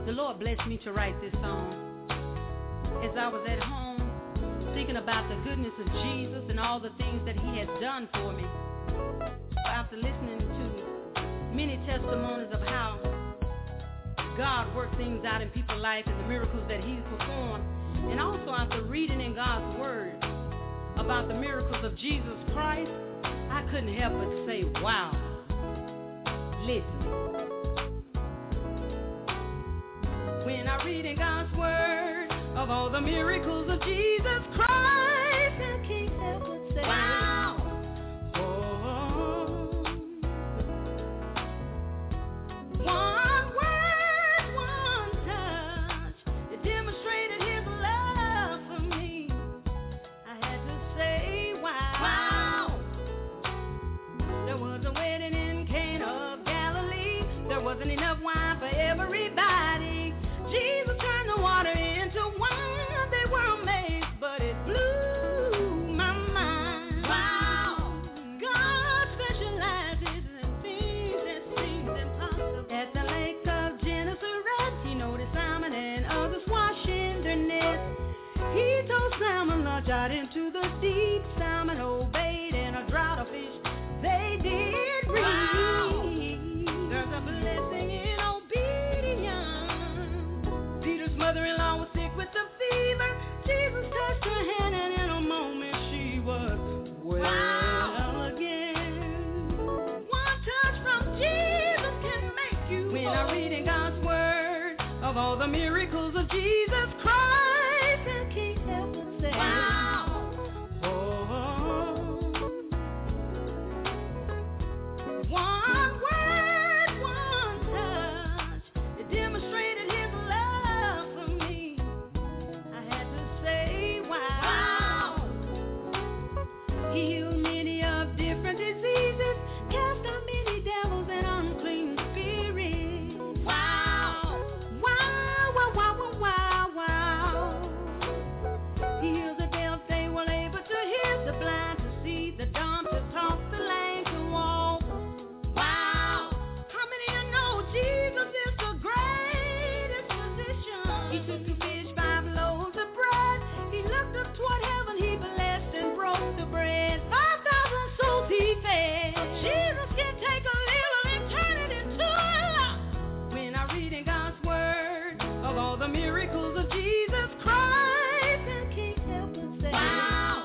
the Lord blessed me to write this song. As I was at home, thinking about the goodness of Jesus and all the things that he has done for me. After listening to many testimonies of how God worked things out in people's life and the miracles that he's performed, and also after reading in God's word about the miracles of Jesus Christ, I couldn't help but say, wow. Listen. When I read in God's word of all the miracles of Jesus Christ, I can't help but say, wow. Oh. One word, one touch, it demonstrated his love for me. I had to say, wow. There was a wedding in Cana of Galilee. There wasn't enough wine for everybody. Jesus turned the water into wine. They were amazed, but it blew my mind. Wow. God specializes in things that seem impossible. At the lake of Gennesaret, he noticed Simon and others washing their nets. He told Simon, launch out into the deep. Simon obeyed, and a drought of fish they did reap. Wow. There's a blessing in obedience. Peter's mother-in-law was sick with a fever. Jesus touched her hand, and in a moment she was well again. One touch from Jesus can make you when I read in God's word of all the miracles of Jesus Christ, I can't help but say, wow. One word, one touch, it demonstrated his love for me. I had to say, wow. He healed many of different diseases, cast out many devils and unclean spirits. Wow. Wow, wow, wow, wow, wow, wow. He healed the deaf, they were able to hear, the blind to see, the dumb to talk, the lame to walk. Wow. How many of you know Jesus is the greatest physician? He took 2 fish, 5 loaves of bread. He looked up toward heaven, he blessed and broke the bread. 5,000 souls he fed. Jesus can take a little and turn it into a lot. When I read in God's word of all the miracles of Jesus Christ, I can't help but say, wow.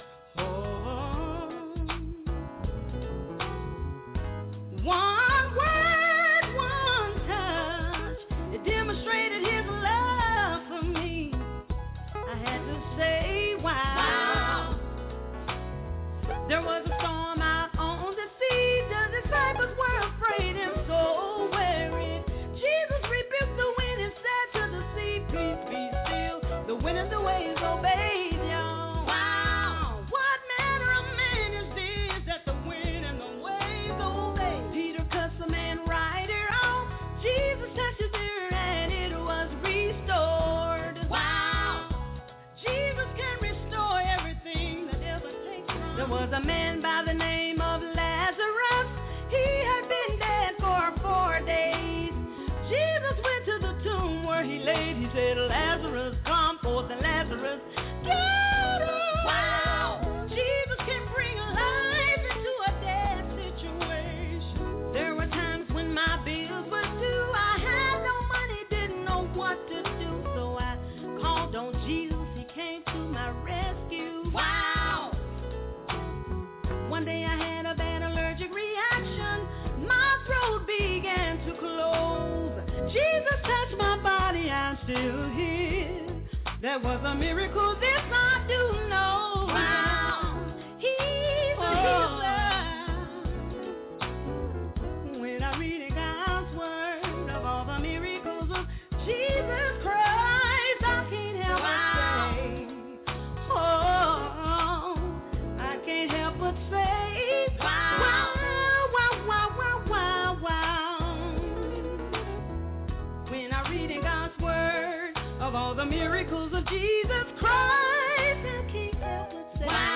One word, one touch, it demonstrated his love for me. I had to say, wow. There was a storm out on the sea. The disciples were afraid and so worried. Jesus rebuked the wind and said to the sea, peace be still. The wind and the waves obeyed, y'all. Wow. What manner of man is this that the wind and the waves obey? Peter cussed the man right off. Jesus touched his ear and it was restored. Wow. Jesus can restore everything the devil takes from. There was a man by the name of Lazarus. He had been dead for 4 days. Jesus went to the tomb where he laid. He said, Lazarus, come forth, and Lazarus, get up. Wow. Jesus can bring life into a dead situation. There were times when my bills were due. I had no money, didn't know what to do. So I called on Jesus. He came to my rescue. Wow. One day I had a bad allergic reaction. My throat began to close. Jesus touched my body, I'm still here. There was a miracle this I do know. Wow. He's a healer. When I read in God's word of all the miracles of Jesus Christ, I can't help but say, oh, I can't help but say, wow, wow, wow, wow, wow, wow. When I read in God's word of all the miracles of Jesus Christ, I can't help but say, wow.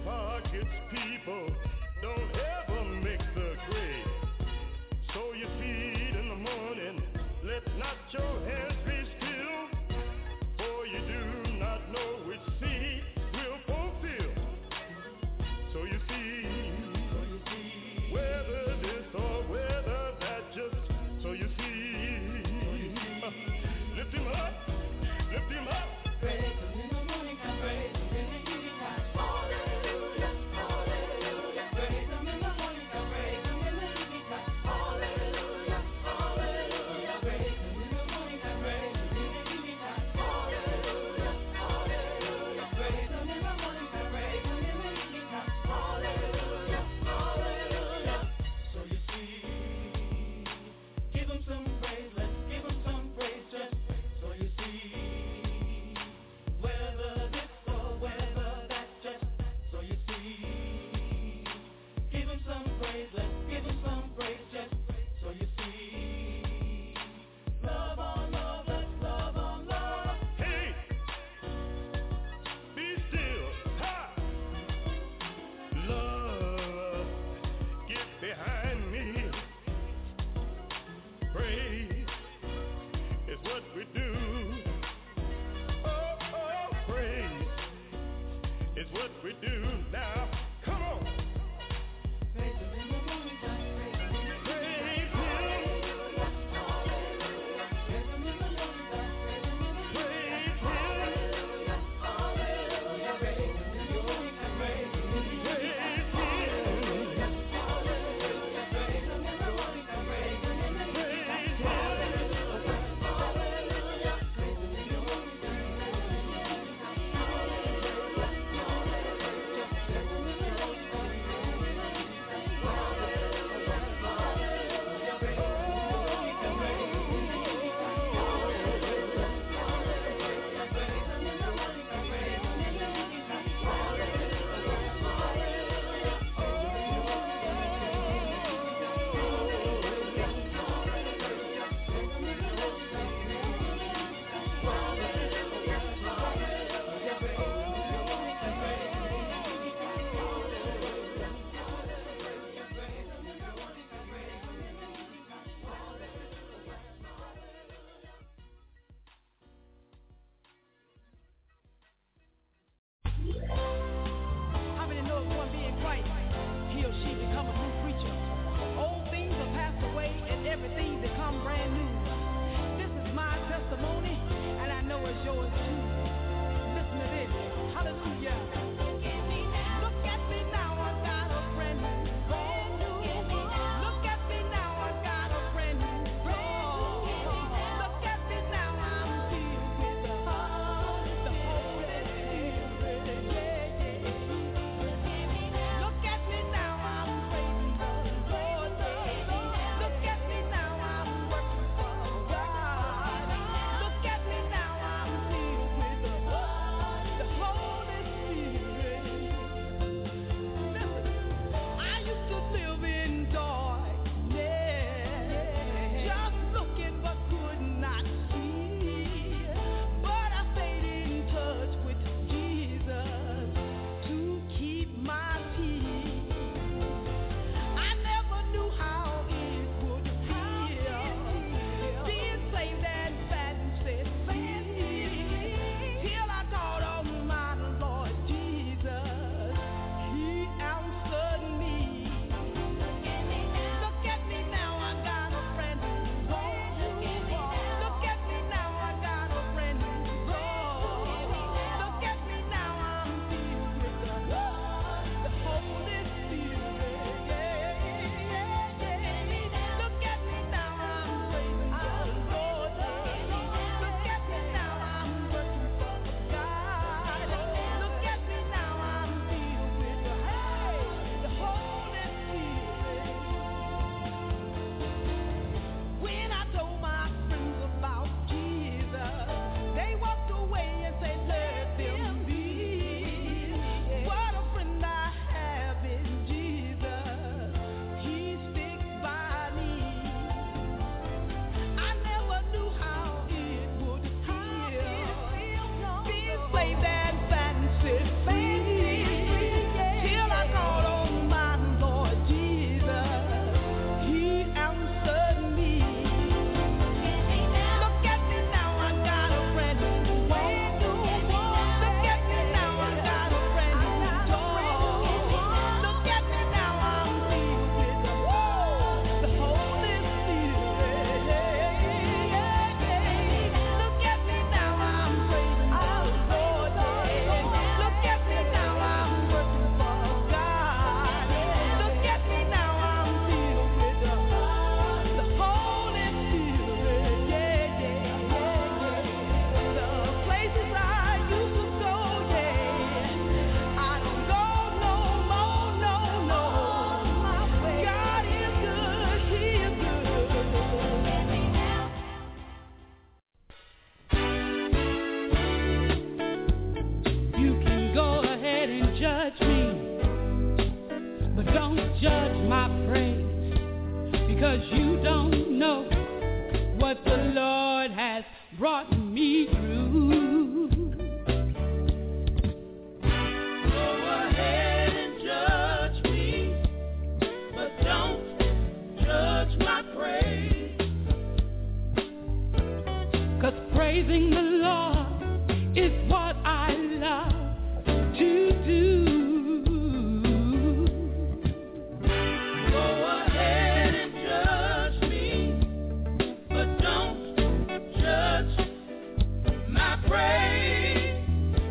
pockets, people don't ever mix the grade. Sow your seed in the morning, let not your hands be still, for you do not know which seed will fulfill. So you see, whether this or whether that, just so you see. Lift him up, lift him up. Praise him in the morning time, praise him in the evening time. Hallelujah, hallelujah. Praise him in the morning time, praise him in the evening time. Hallelujah, hallelujah. Praise him in the morning time, praise him in the evening time. Hallelujah, hallelujah. Praise him in the morning time, praise him in the evening time. Hallelujah, hallelujah. So you see, give him some praise, let's give him some praise, just so you see. Whether this or whether that, just so you see. Give him some praise, let's give him some praise, just so you see. Love on love, let's love on love. Hey, be still, ha! Love, get behind me. Praise is what we do. Oh, oh, praise is what we do now. Come on, Praise him in the morning time, praise him in the praise him, hallelujah, hallelujah. Praise him in the morning time, praise him in the praise him, hallelujah, hallelujah. Praise him in the morning time, praise him in the evening time. praise him. Hallelujah, praise him in the morning time, praise him in the evening time. Hallelujah, hallelujah. Praise him in the morning time, praise him in the evening time. Hallelujah, hallelujah. Praise him in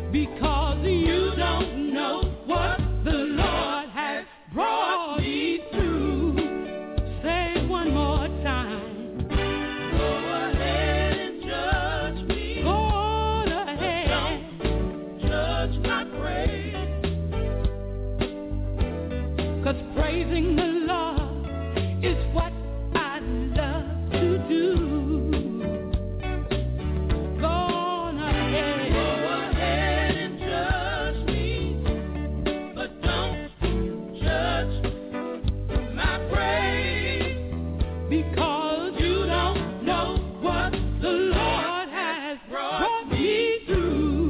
because you don't know what the Lord has brought me through. Say it one more time. Go ahead and judge me. Go on ahead. Don't judge my praise. 'Cause praising the Lord is what I love to do. Go on ahead. Go ahead and judge me, but don't judge my praise. Because you don't know what the Lord has brought me through.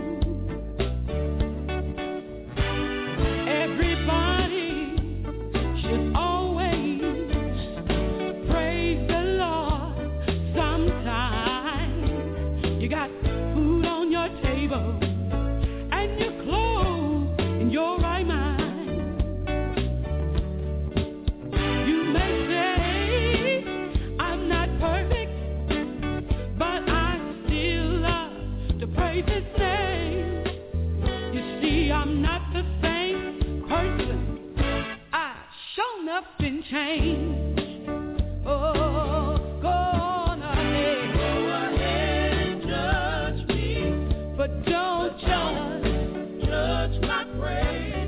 Everybody should always praise the Lord sometime. You got food on your table and your clothes in your right mind. You may say, I'm not perfect, but I still love to praise His name. You see, I'm not the same person. I've shown up and changed. Oh, go on ahead. Go ahead and judge me, But don't judge, judge my praise.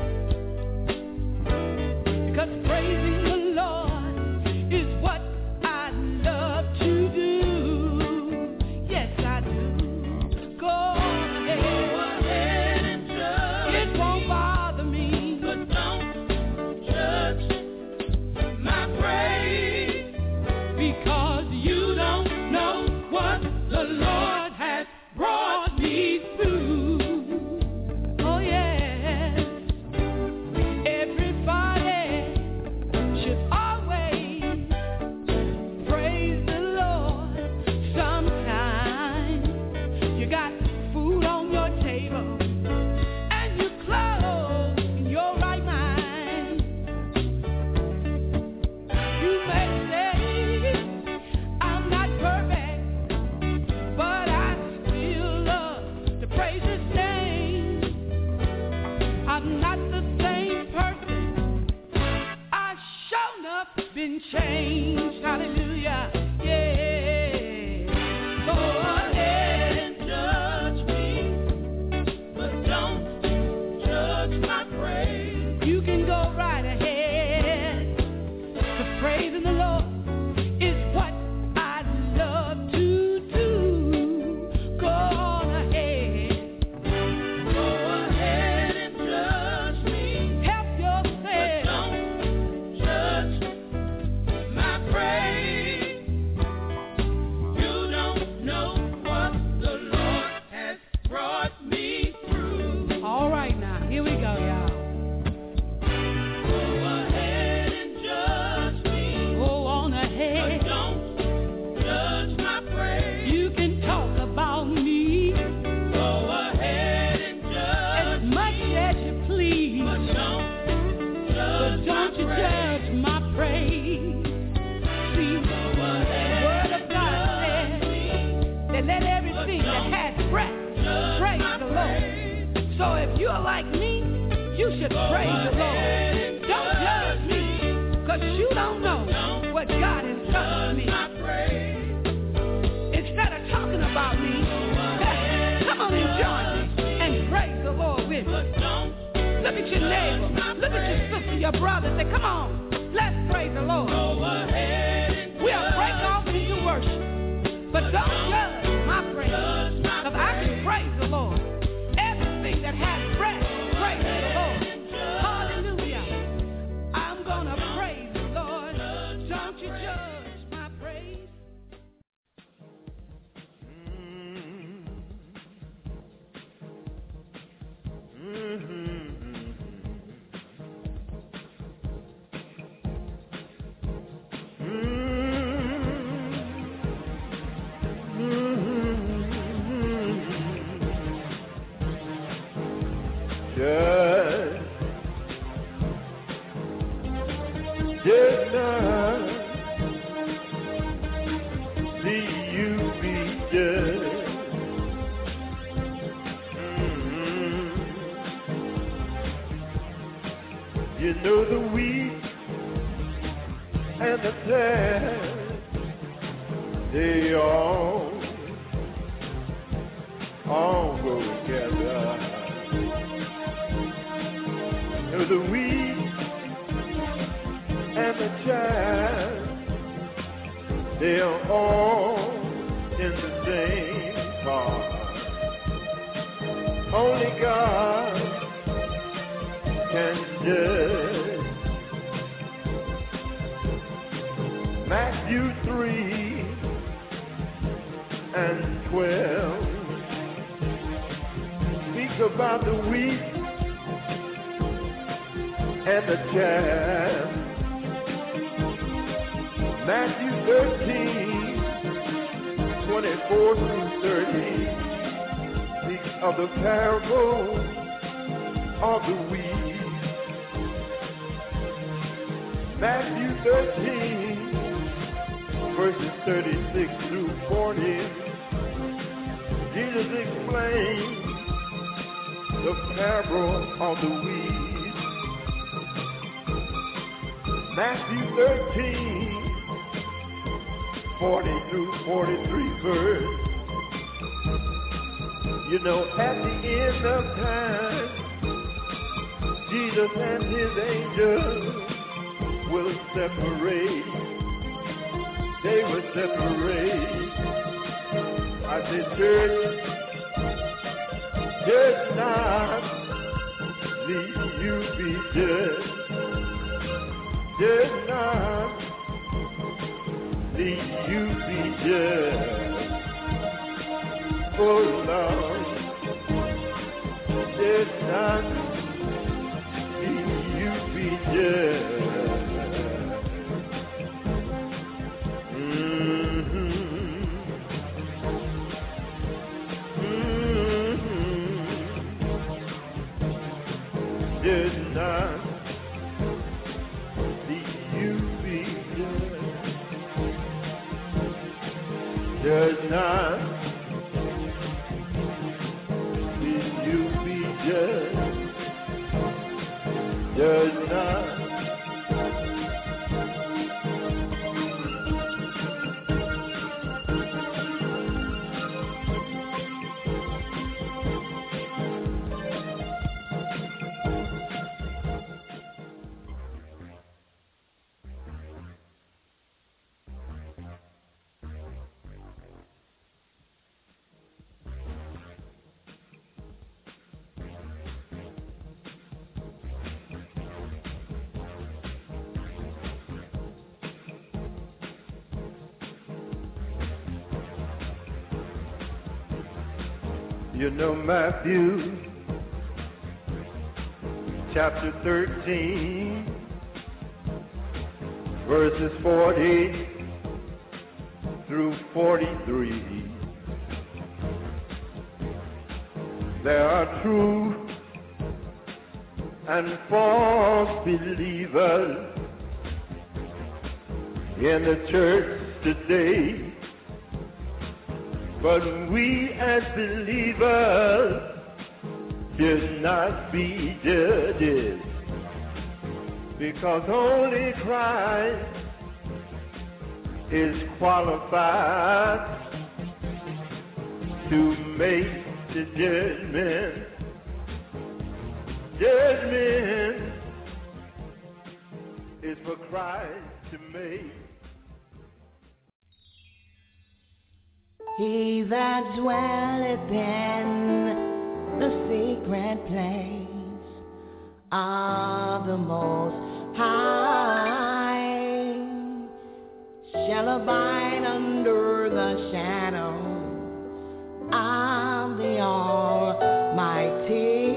because praising the Lord is what I love to do. Yes, I do. Go Go ahead. ahead and judge It won't bother me. but don't judge my praise. Because you don't know what the Lord has brought me through. Oh, yes. Everybody should always praise the Lord sometime. You got food on your table and your clothes in your right mind. You may say, I'm not perfect, but I still love to praise His name. I'm not the same person. I've shown up, been changed. Hallelujah. Yeah. Go ahead. And judge me, but don't judge my praise. You can go right ahead. 'Cause praising the Lord is what I love to do. Go on ahead. Go ahead and judge me, Help but yourself. don't judge my praise. You don't know what the Lord has brought me through. All right now, here we go, y'all. Go ahead and judge me, Go on but ahead. don't judge my praise. You can talk about me Go ahead and as judge much as you please, but don't but judge don't you my praise. judge my praise. See, the Word of God says that let everything that has breath praise the Lord. So if you're like me, you should praise the Lord. Don't judge me, because you don't know what God has done for me. Instead of talking about me, come on and join me and praise the Lord with me. Look at your neighbor, look at your sister, your brother. Say, come on, let's praise the Lord. We'll break off into worship, but don't judge my praise, because I can praise the Lord. Everything that has breath, praise the Lord. Hallelujah. I'm gonna praise the Lord. Don't you judge my praise. Did not see you be judged. You know the wheat and the tares, they all go together. You know the wheat and the tares, they are all in the same car. Only God can judge. Matthew 3:12 speaks about the wheat and the chaff. Matthew 13:24-30 speaks of the parable of the wheat. Matthew 13:36-40, Jesus explains the parable of the wheat. Matthew 13:40-43 verse. You know, at the end of time, Jesus and his angels will separate. They will separate. I said, church, just not leave you be judged. Just not leave you be judged. Oh Lord, just not leave you be judged. Did not see you be judged. Did not see you be judged. Did not. You know Matthew chapter 13 verses 40-43. There are true and false believers in the church today. But we as believers should not be judges, because only Christ is qualified to make the judgment. Judgment is for Christ to make. He that dwelleth in the secret place of the Most High shall abide under the shadow of the Almighty.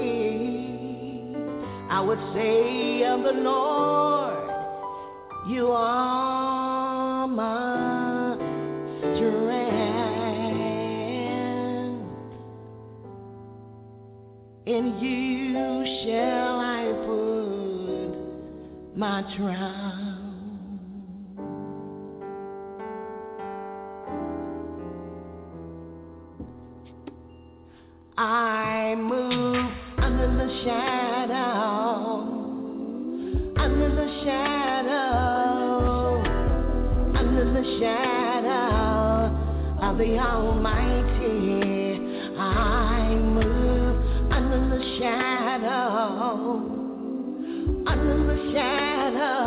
I would say of the Lord, you are my strength. In you shall I put my trust. I move under the shadow shadow of the Almighty. I move under the shadow, under the shadow,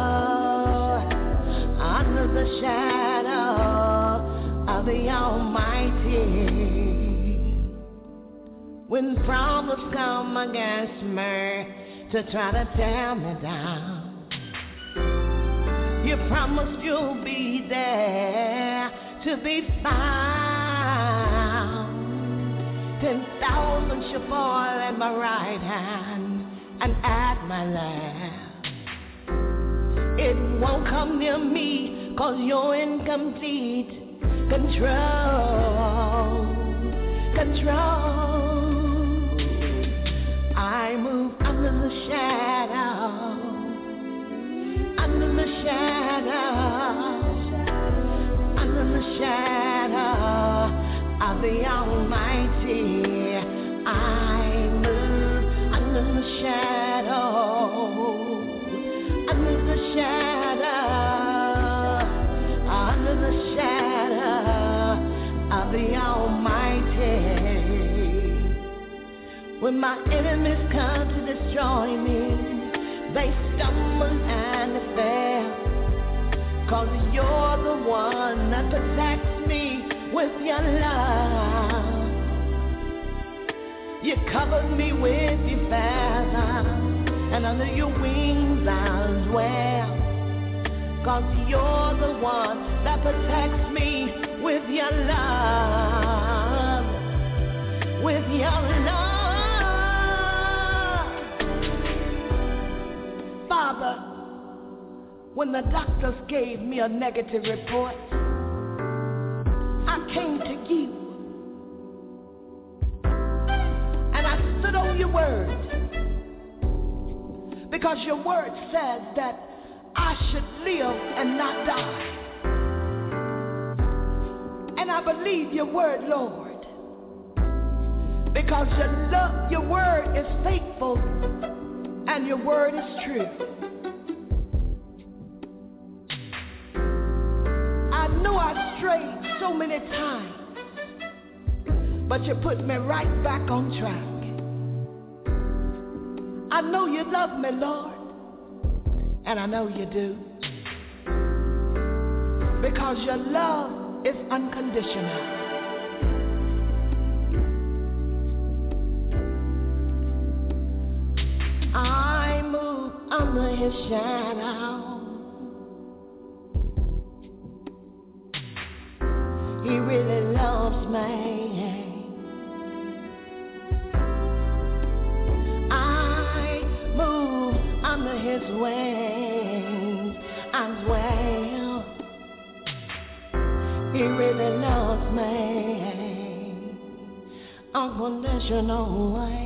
under the shadow of the Almighty. When problems come against me to try to tear me down, you promised you'll be there to be found. 10,000 shall fall at my right hand and at my left. It won't come near me, 'cause you're in complete control. Control. I move under the shadow, under the shadow, under the shadow of the Almighty. I move under the shadow, under the shadow, under the shadow of the Almighty. When my enemies come to destroy me, they stumble and they fail, 'cause you're the one that protects me with your love. You covered me with your feathers, and under your wings I'll dwell, 'cause you're the one that protects me with your love, with your love. Father, when the doctors gave me a negative report, I came to you, and I stood on your word, because your word says that I should live and not die. And I believe your word, Lord, because your word is faithful and your word is true. I know I strayed so many times, but you put me right back on track. I know you love me, Lord, and I know you do, because your love is unconditional. I move under his shadow. He really loves me. I move under his wings as well. He really loves me. Unconditional way.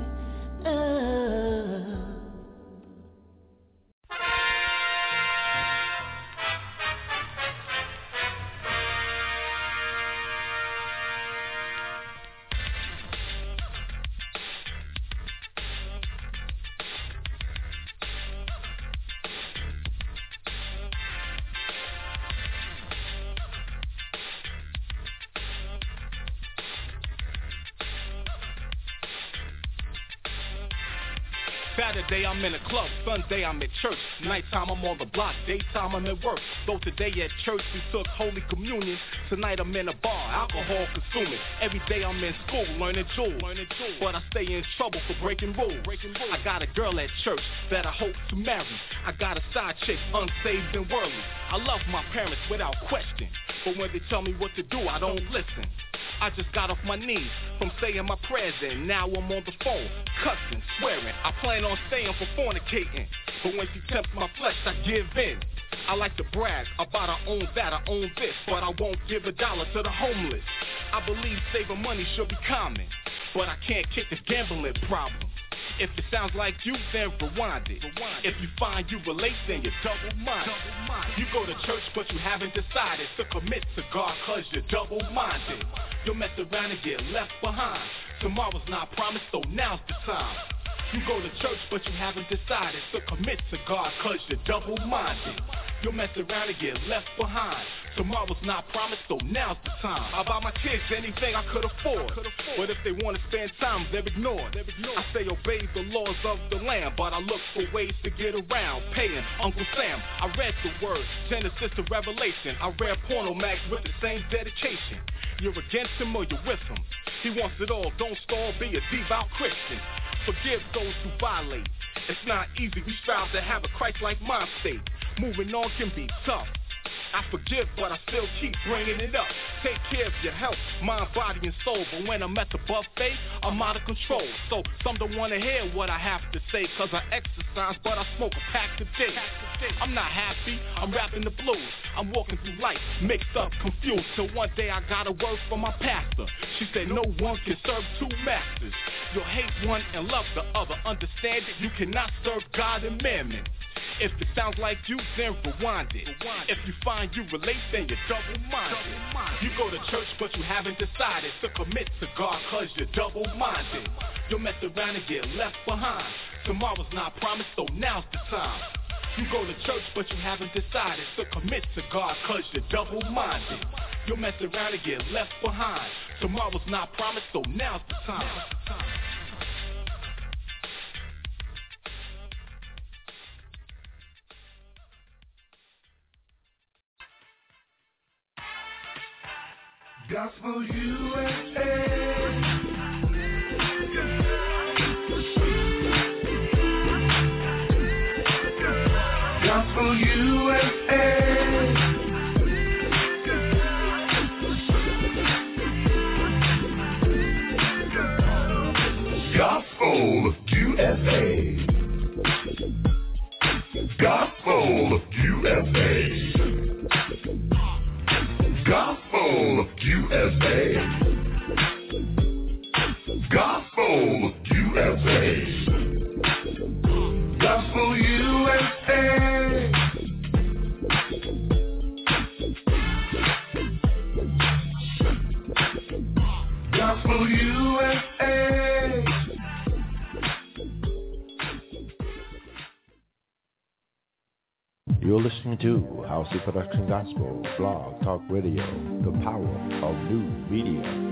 Saturday I'm in a club, Sunday I'm at church, nighttime I'm on the block, daytime I'm at work. Though today at church we took Holy Communion, tonight I'm in a bar, alcohol consuming. Every day I'm in school, learning jewels, but I stay in trouble for breaking rules. I got a girl at church that I hope to marry. I got a side chick, unsaved and worldly. I love my parents without question, but when they tell me what to do, I don't listen. I just got off my knees from saying my prayers and now I'm on the phone, cussing, swearing. I plan on staying for fornicating, but when she tempts my flesh, I give in. I like to brag about I own that, I own this, but I won't give $1 to the homeless. I believe saving money should be common, but I can't kick the gambling problem. If it sounds like you, then rewind it. If you find you relate, then you're double-minded. You go to church, but you haven't decided to commit to God, cause you're double-minded. You'll mess around and get left behind. Tomorrow's not promised, so now's the time. You go to church, but you haven't decided to commit to God, cause you're double-minded. You'll mess around and get left behind. Tomorrow's not promised, so now's the time. I buy my kids anything I could afford. But if they want to spend time, they're ignored. I say obey the laws of the land, but I look for ways to get around. Paying Uncle Sam, I read the word, Genesis to Revelation. I read porno mags with the same dedication. You're against him or you're with him. He wants it all, don't stall, be a devout Christian. Forgive those who violate. It's not easy, we strive to have a Christ-like mind state. Moving on can be tough. I forgive, but I still keep bringing it up. Take care of your health, mind, body, and soul. But when I'm at the buffet, I'm out of control. So some don't want to hear what I have to say, cause I exercise, but I smoke a pack a day. I'm not happy, I'm rapping the blues. I'm walking through life, mixed up, confused. Till one day I got a word from my pastor. She said no one can serve two masters. You'll hate one and love the other. Understand it, you cannot serve God and mammon. If it sounds like you, then rewind it. If you find you relate, then you're double-minded. You go to church, but you haven't decided to commit to God, cause you're double-minded. You'll mess around and get left behind. Tomorrow's not promised, so now's the time. You go to church, but you haven't decided to commit to God, cause you're double-minded. You'll mess around and get left behind. Tomorrow's not promised, so now's the time. Gospel USA. Gospel USA. Gospel USA. Gospel USA. Gospel USA. Gospel USA. Gospel USA. Gospel USA. You're listening to House of Production Gospel, Blog Talk Radio, the power of new media.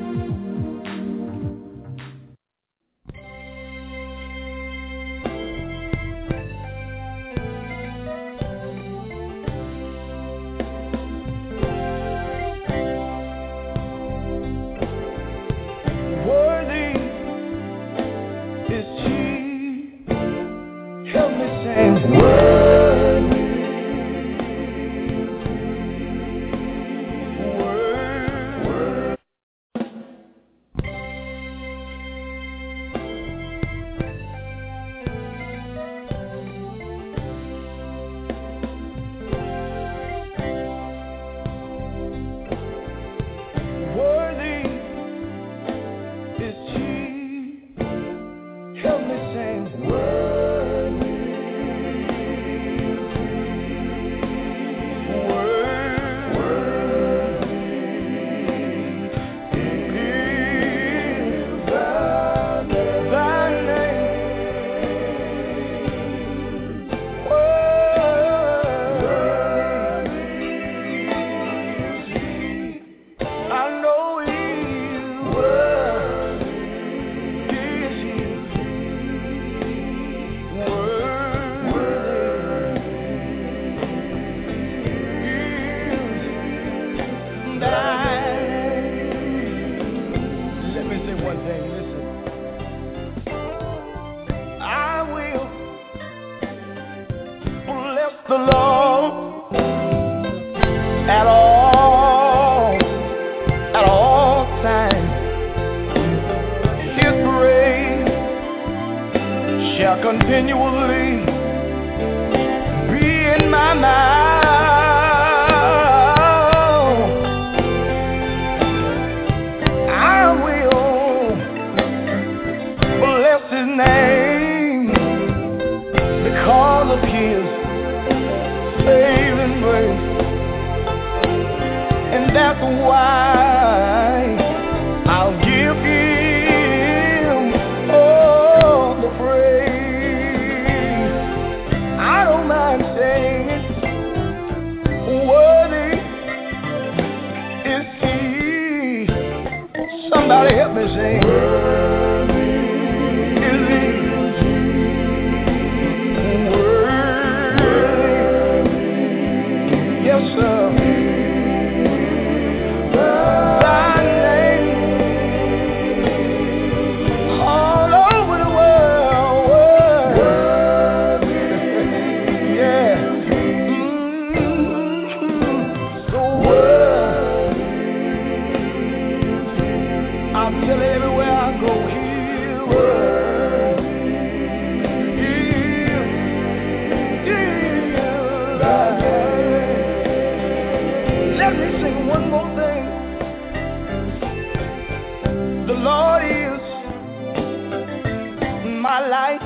my life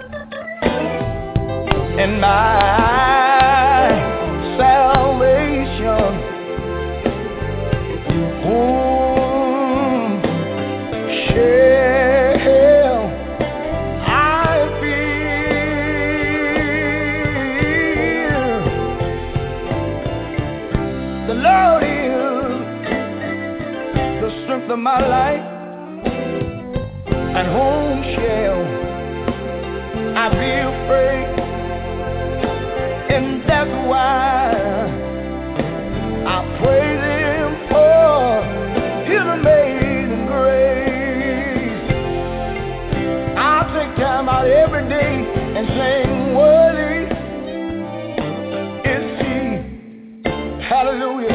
and my salvation. Whom shall I fear? The Lord is the strength of my life, and whom shall I be afraid? And that's why I praise Him for His amazing grace. I'll take time out every day and sing, worthy is He. Hallelujah.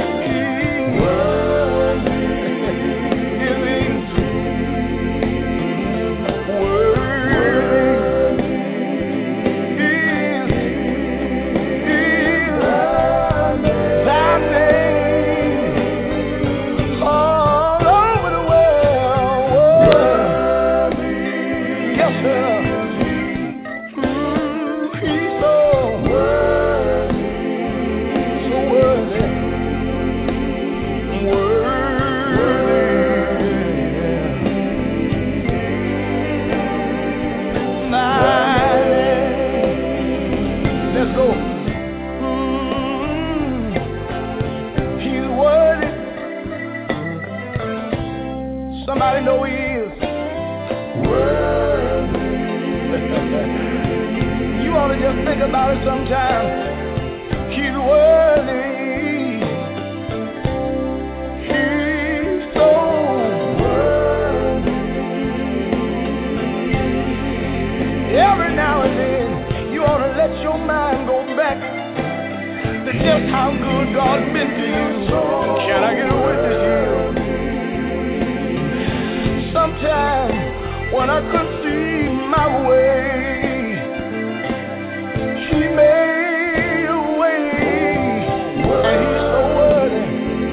Somebody know He is worthy. You ought to just think about it sometime. He's worthy. He's so worthy. Every now and then you ought to let your mind go back to just how good God's been to you. Can I get a witness here? Sometimes when I couldn't see my way, He made a way, and He's so worthy.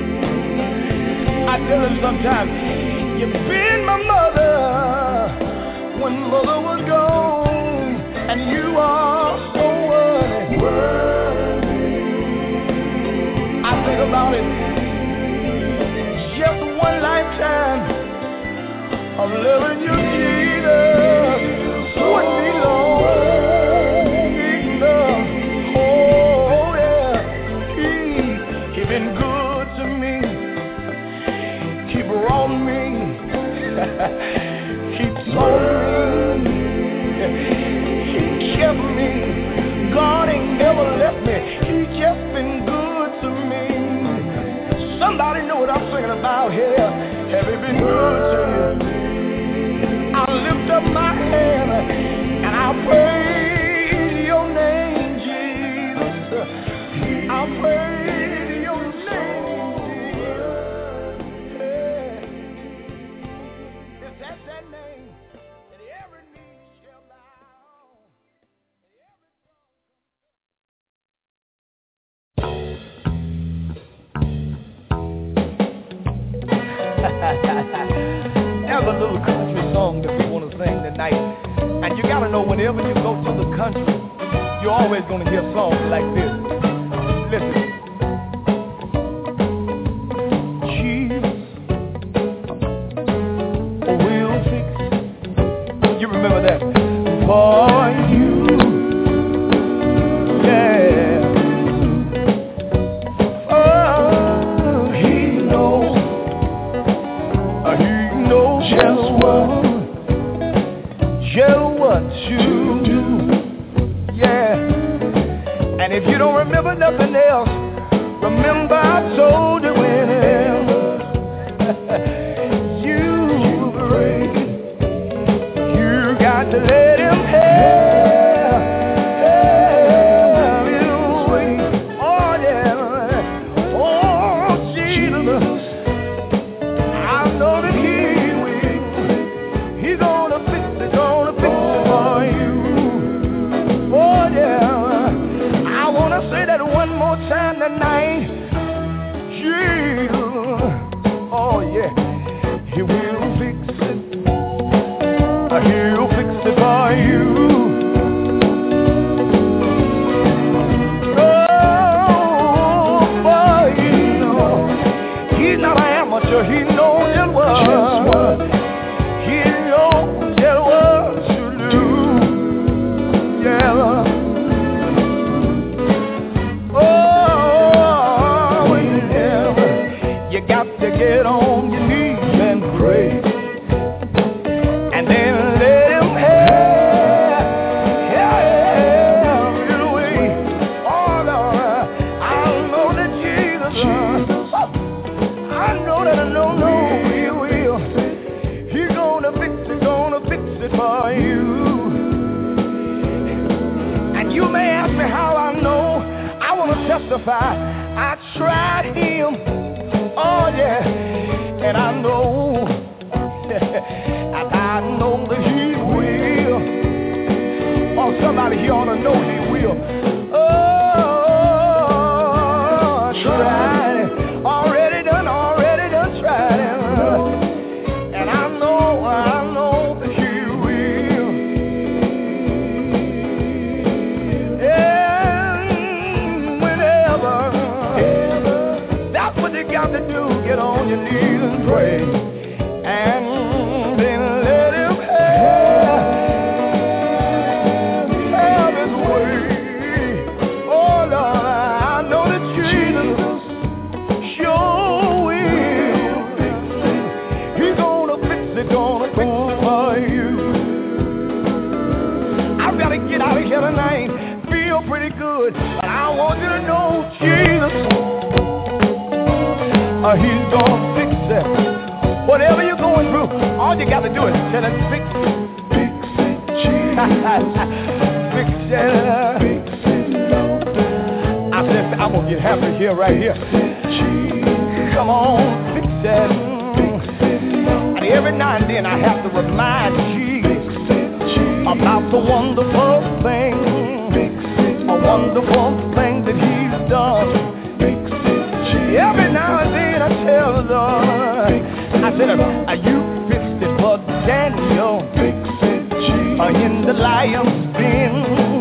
I tell Him sometimes, you've been my mother when mother was gone, and you are so worthy. I think about it, just one lifetime of living you, Jesus, wouldn't be long enough. Oh yeah, He been good to me. He brought me, He told me, He kept me. God ain't never left me. He just been good to me. Somebody know what I'm singing about here. Have He been good to you? I lift up my hand and I'll praise Your name, Jesus. I'll praise Your name, Jesus. It's at that name that every knee shall bow. There's a little country song that we want to sing tonight. And you got to know, whenever you go to the country, you're always going to hear songs like this. Listen. Jesus will fix. You remember that? For you. Yeah. Oh, He knows. He knows just what to do. Yeah. And if you don't remember nothing else, remember I told you whenever you pray, you got to let Him have His way. Oh yeah. Oh Jesus, I know that He's gonna fix it for you. Oh yeah, I wanna say that one more time tonight. Jesus, oh yeah, He will fix it. He'll fix it. it for you. He knows just what he knows just what to do. Yeah. Oh, yeah. You got to get on your knees and pray, and then let him have your way. Oh Lord, I know that Jesus. I know that he will. He's gonna fix it for you. And you may ask me how I know. I want to testify. I tried him. Oh yeah. And I know. And I know that he will. Oh, somebody here ought to know he will. Oh, I tried it. Already done tried it. And I know that he will. And whenever, that's what you got to do. Get on your knees and pray. And then let him have his way. Oh Lord, I know that Jesus sure will. He's gonna fix it for you. I've got to get out of here tonight. Feel pretty good, but I want you to know Jesus. He's gonna fix it. Whatever you're going through, all you got to do is tell him, fix it. Fix it, Jesus. Fix it. I said, I'm gonna get happy here, right here. Come on, fix it. And every now and then I have to remind Jesus about the wonderful thing, a wonderful thing that he's done. Every now and then I tell the Lord, I said, you fixed it for Daniel in the lion's den,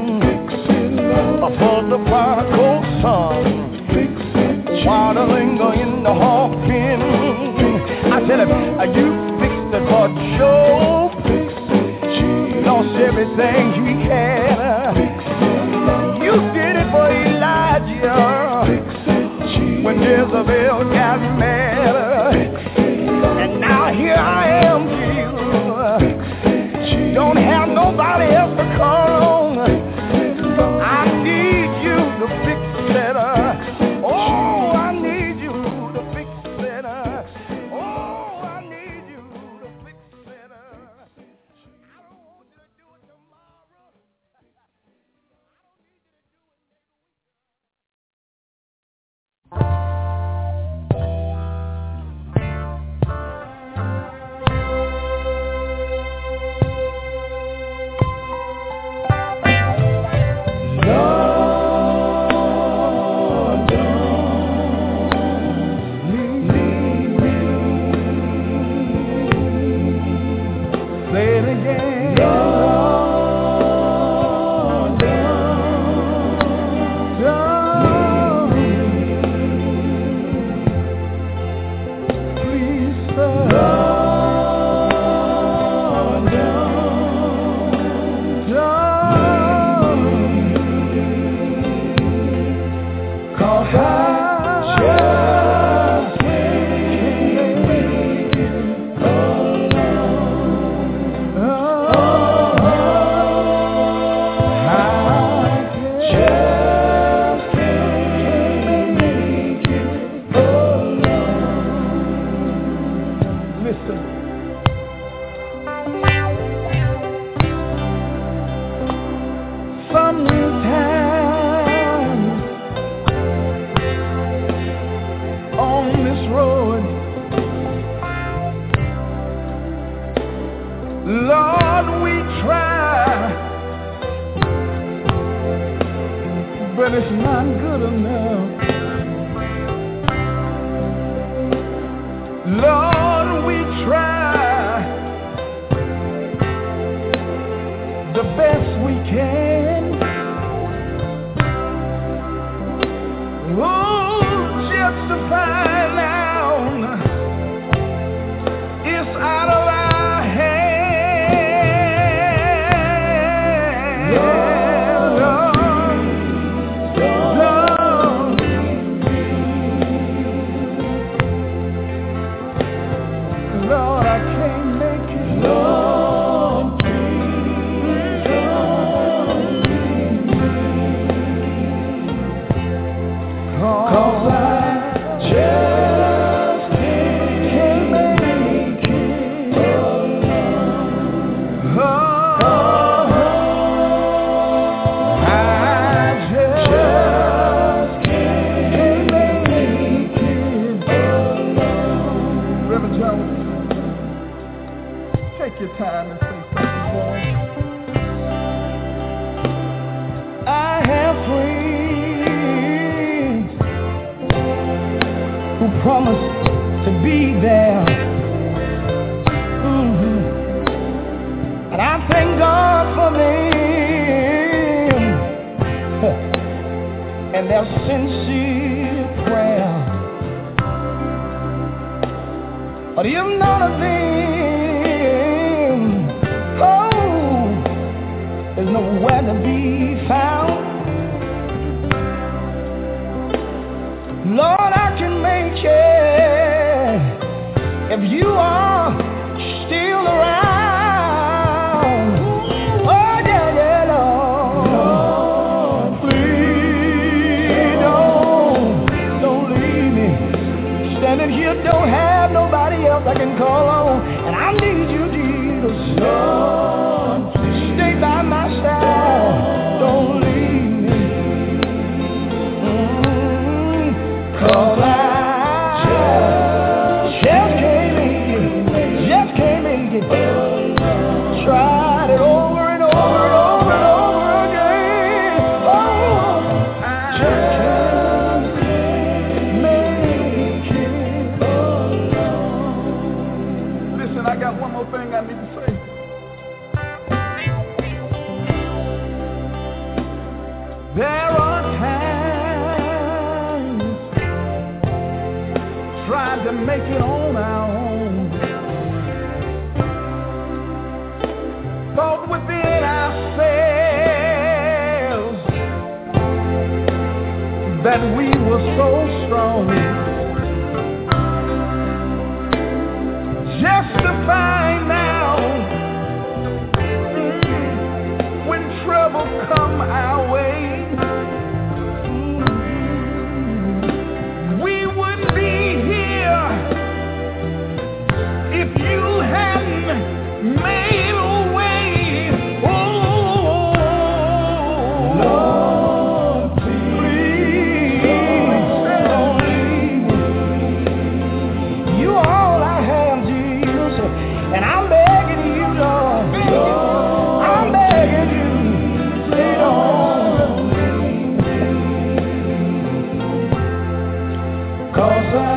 for the prodigal son, waddling in the hawk pen. I said, you fixed it for Job, lost everything he had. You did it for Elijah when Jezebel got mad. And now here I am, Jesus. Don't have nobody else to call on. I need you to fix it. Oh, I need you to fix it. Oh, I need you to fix it. I don't want you to do it tomorrow. but it's not good enough. Lord, we try, the best we can. Oh, just to find out it's out of our hands. Lord, I can't make it. Lord, please don't leave me. 'Cause I just can't make it alone. Oh, I just can't make it alone. Reverend Jones, take your time and say something for me. I have friends who promised to be there. And I thank God for them and their sincere prayer. But if none of them, there's nowhere to be found. Lord, I can make it if you are still around. Oh, yeah, yeah, Lord. Please don't leave me. Standing here, don't have nobody else I can call on. And I need you, Jesus. Lord, stay by my side. Don't leave me. 'Cause I just can't make it. Just can't make it. Tried it over and over and over and over again. Oh, I just can't make it alone. Listen, I got one more thing I need to say. There are times trying to make it on our own. Thought within ourselves that we were so strong. Just to find out when trouble come our way, we wouldn't be here if you hadn't made a way. Oh, Lord, please don't leave me. You are all I have, Jesus, and I'm begging you, Lord. I'm begging you. Stay on, 'cause I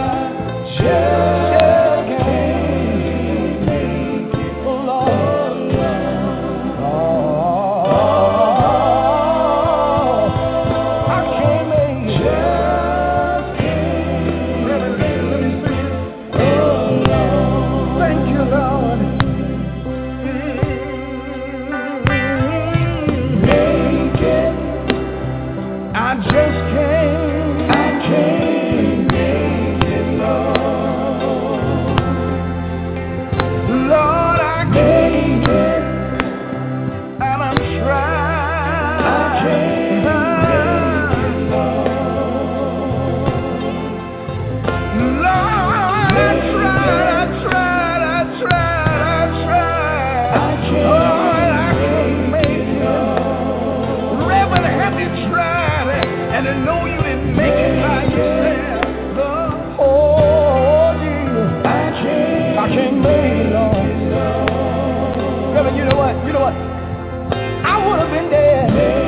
just can't make it alone. Oh, I can't make it. Just can't. Let me sing it. Alone. Thank you, Lord. Make it. I just can't. I can't make it, Lord. Lord, I can't. And I'm trying. I can't make it, Lord. Lord, I tried. I can't. Lord, I can't make it. Reverend, have you tried it? And I know you didn't make it by yourself. Oh, Jesus, I can't make it, Lord. Reverend, you know what? I would have been dead.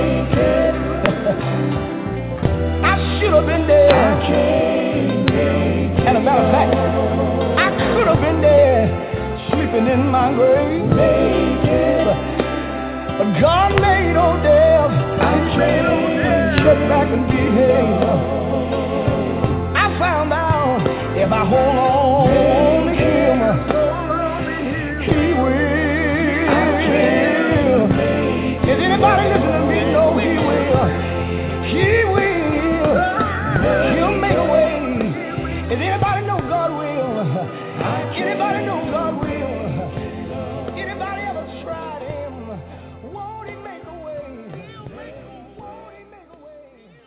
I should have been dead. And a matter of fact, I could have been dead, sleeping in my grave. But God made old Dale. Sit back and behave. I found out if I hold on to him, he will. Is anybody listening to me? Know he will. He will. He'll make a way. Does anybody know God will? Anybody know God will? Anybody ever tried him? Won't he make a way? Won't he make a way?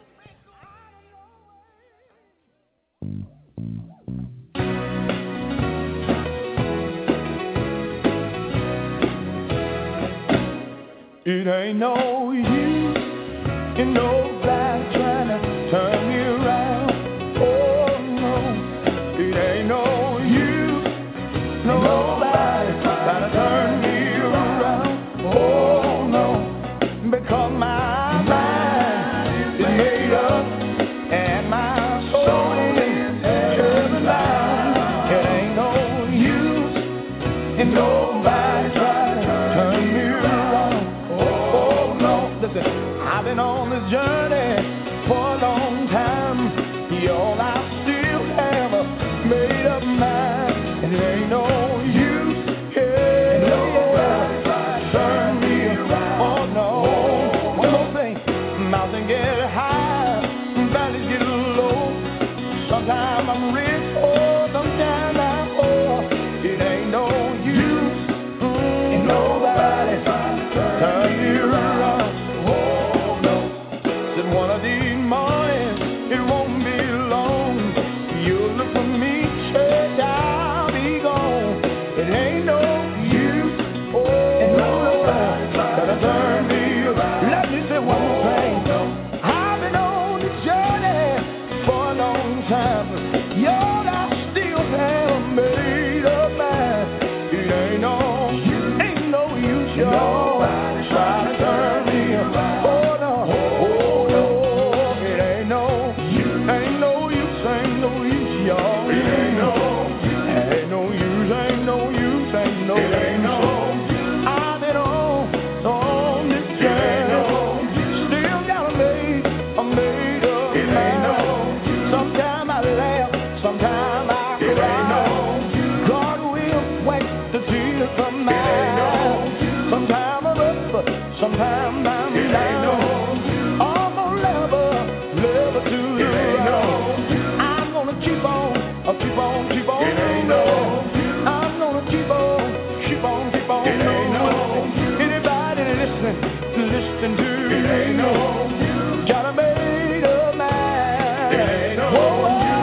It ain't no use in nobody trying to turn me around. Oh no, it ain't no use, nobody trying to turn me around. Oh no, because my mind is made up and my soul is turned around. It ain't no use in nobody trying to turn me around. Oh no, listen, I've been on this journey for a long time. Y'all, I still have a made up mind, and it ain't no use. Yeah, turn me around. Oh no, one more thing, mountains get high, valleys get low. Sometimes I'm rich, oh, sometimes I'm poor. It ain't no use, ain't nobody turn me around. Oh no, said one of these mornings it won't be long. You'll look for me, church, I'll be gone. It ain't no use, oh, ain't nobody gotta turn me around. Let me say one more thing. I've been on the journey for a long time. Y'all, I still have made up mind. It ain't no use, y'all. Try to turn me around. Oh no, it ain't no use, y'all. It ain't no use, ain't no use. I've been on this journey. Still got a made up mind. Sometimes I laugh, sometimes I cry. God will wipe the tears from my eyes. Sometimes I'm up, sometimes I'm down. I'm gonna level to the ground. I'm gonna keep on. I'm gonna keep on. Anybody listen to me? Got a made up mind. Whoa.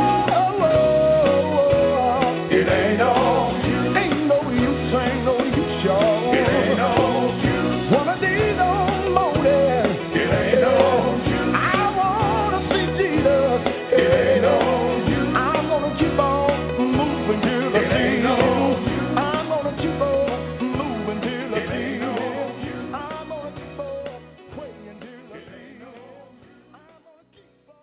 It ain't no use, y'all. One of these old mornings, I wanna see Jesus. I'm gonna keep on moving till I see him. I'm gonna keep on moving till I see him. I'm gonna keep on praying till I see him. I'm gonna keep on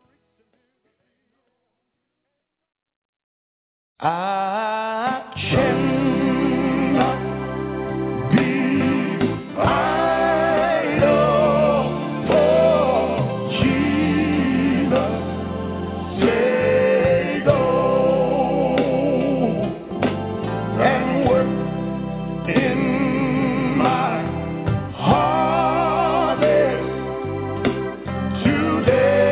I cannot be idle for Jesus. Say go and work in my harvest today.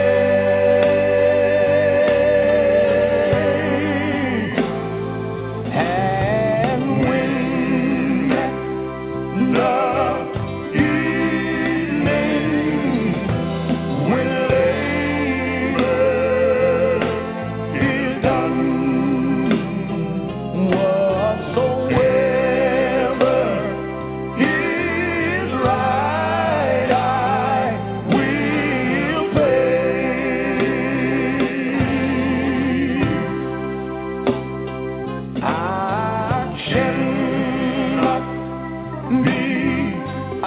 And when the evening, when labor is done, whatsoever is right, I will pay. I cannot be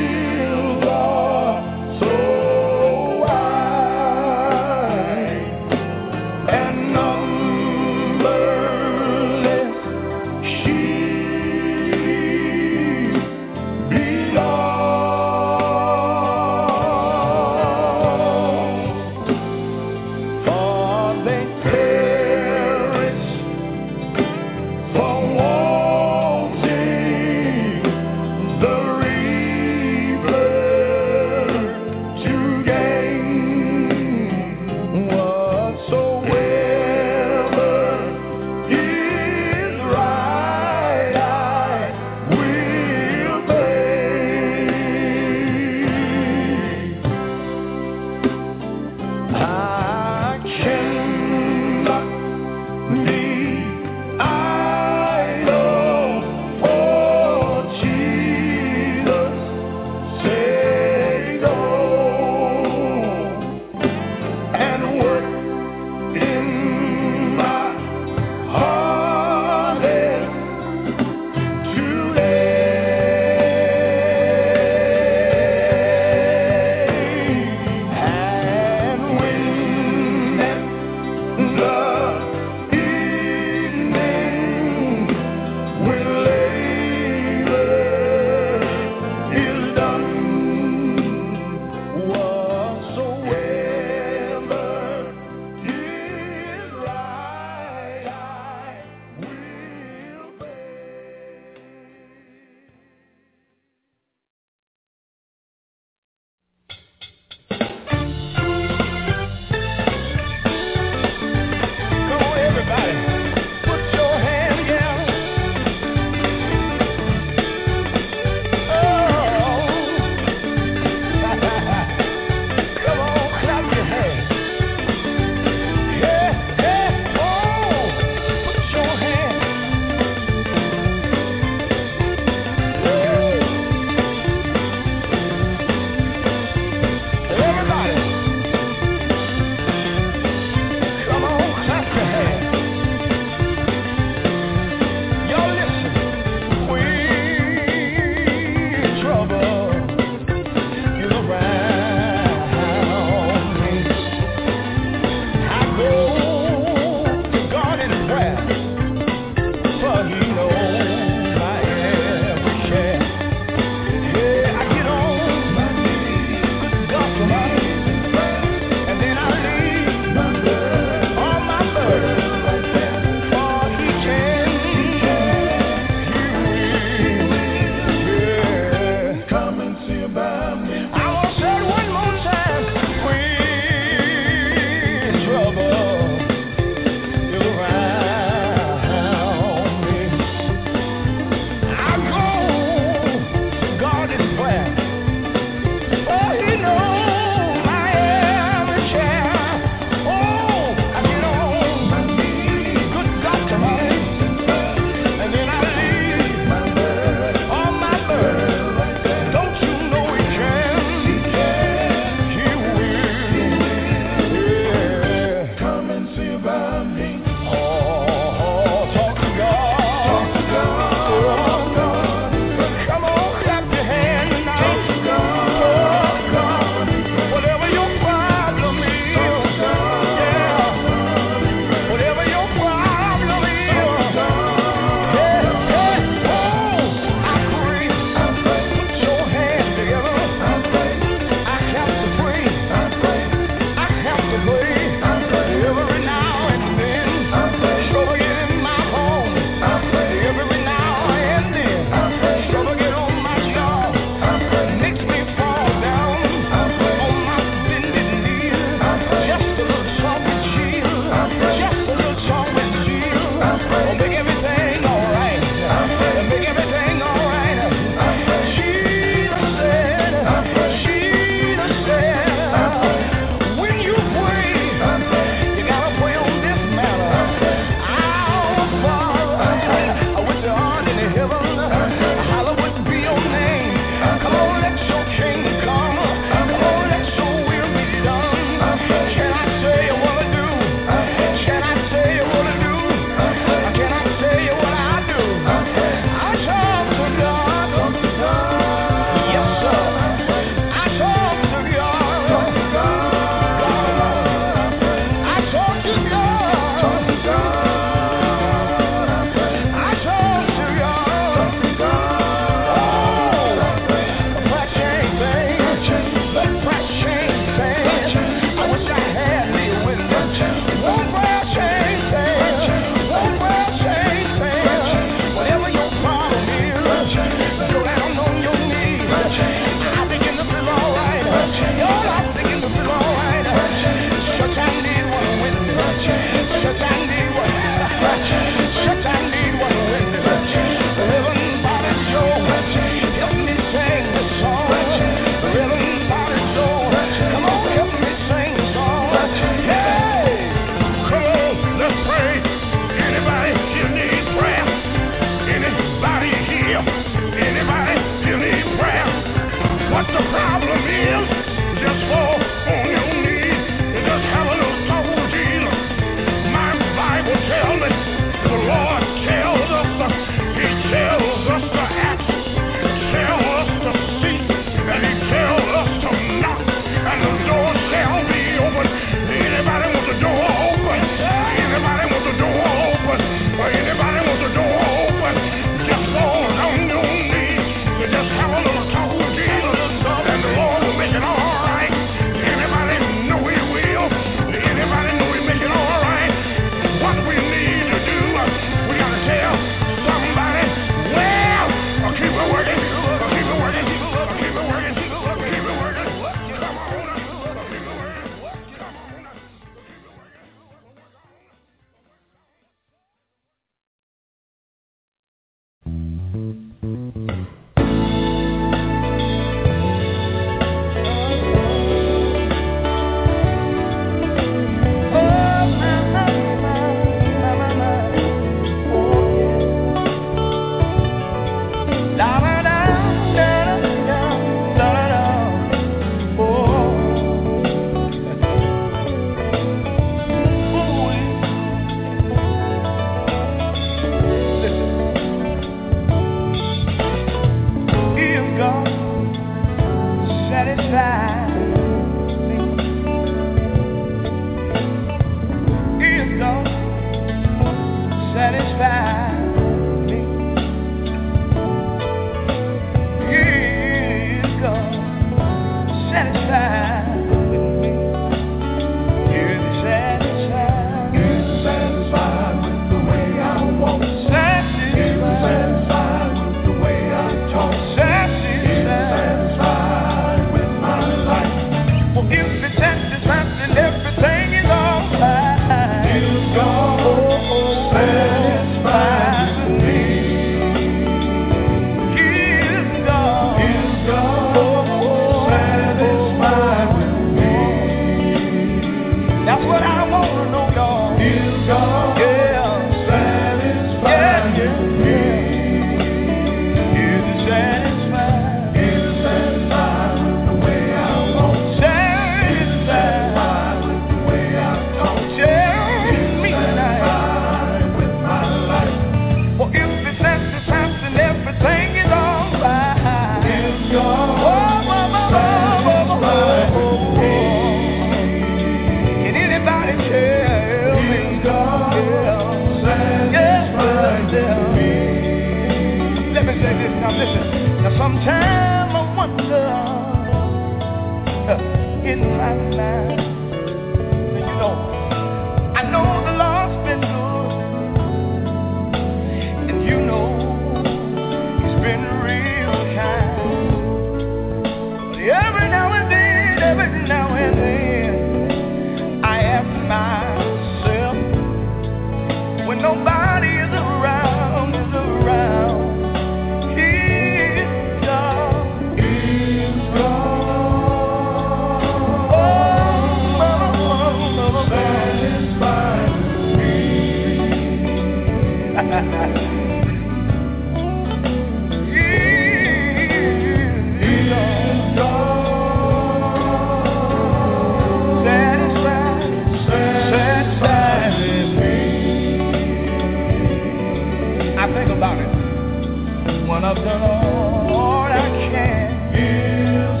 when I've done all I can. Is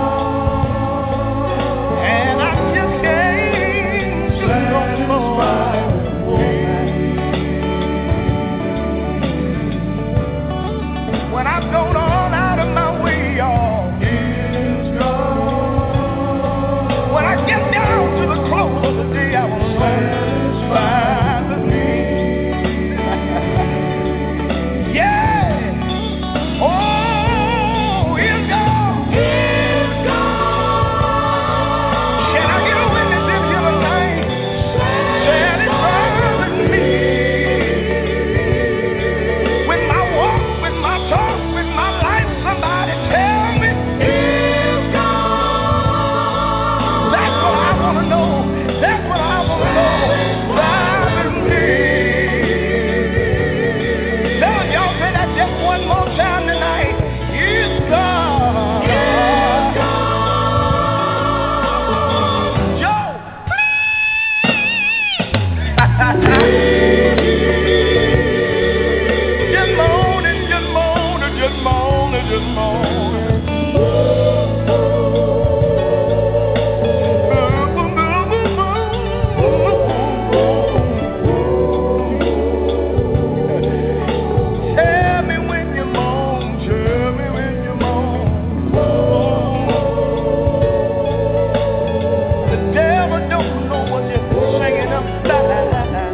gone, and I just can't do no more. When I've gone all out of my way, y'all, is gone. When I get down to the close of the day, I will satisfy with me. Yeah. Oh, it's gone. It's gone. Can I get a witness in here tonight? Satisfy with me. With my walk, with my talk, with my life, somebody tell me it's gone. That's what I want to know. That's what I want to know. Satisfy with me. Now y'all say that just one more time tonight. It's gone. It's gone. Joe. Just moaning, just moaning, just moaning, just moaning. Tell me when you moan, tell me when you moan. The devil don't know what you're singing upside.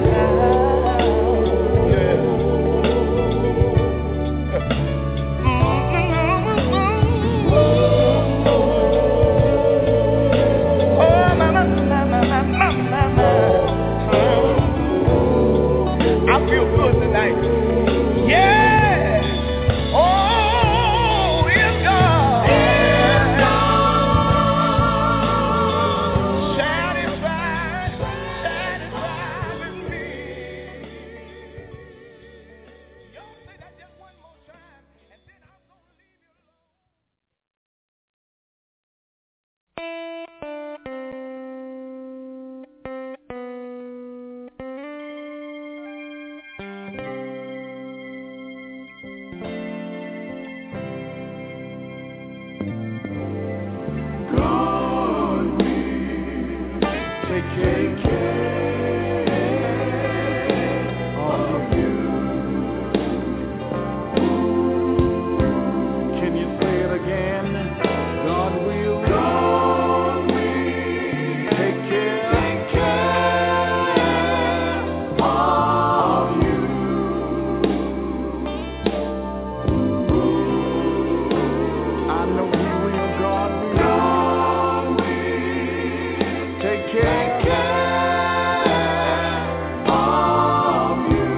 I feel good tonight. Yeah. Oh, it's gone. It's gone. Satisfied, satisfied with me. Y'all say that just one more time, and then I'm gonna leave you alone. God will take care of you. Can you say it again? God will take care of you. I know He will. God will take care of you.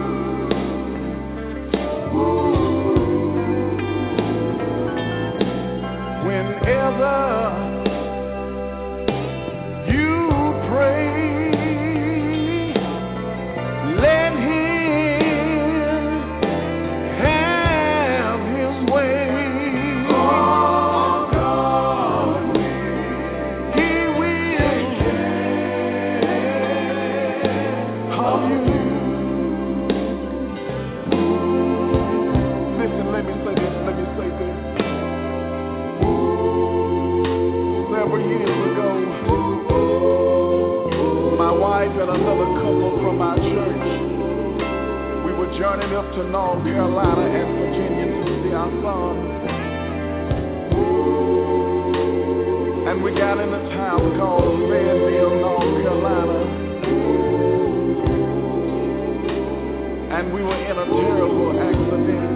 Whenever you pray, let Him have His way. God, He will take care of you. Listen, let me say this. Several years ago, my wife and another couple from our church, we were journeying up to North Carolina and Virginia to see our son. And we got in a town called Fayetteville, North Carolina. And we were in a terrible accident.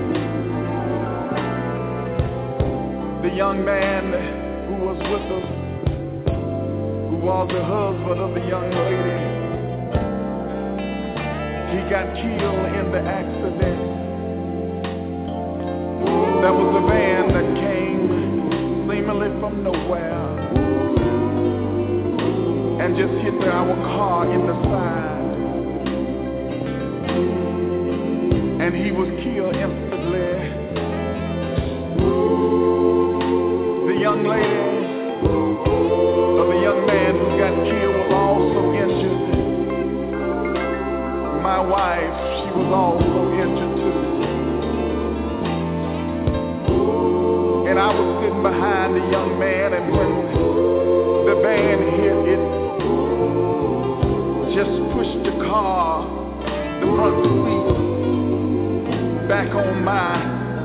The young man who was with us, who was the husband of the young lady, he got killed in the accident. There was a van that came seemingly from nowhere and just hit our car in the side, and he was killed instantly. The young lady or the young man who got killed was also injured. My wife, she was also injured too. sitting behind the young man, and when the band hit, it just pushed the car, the front seat, back on my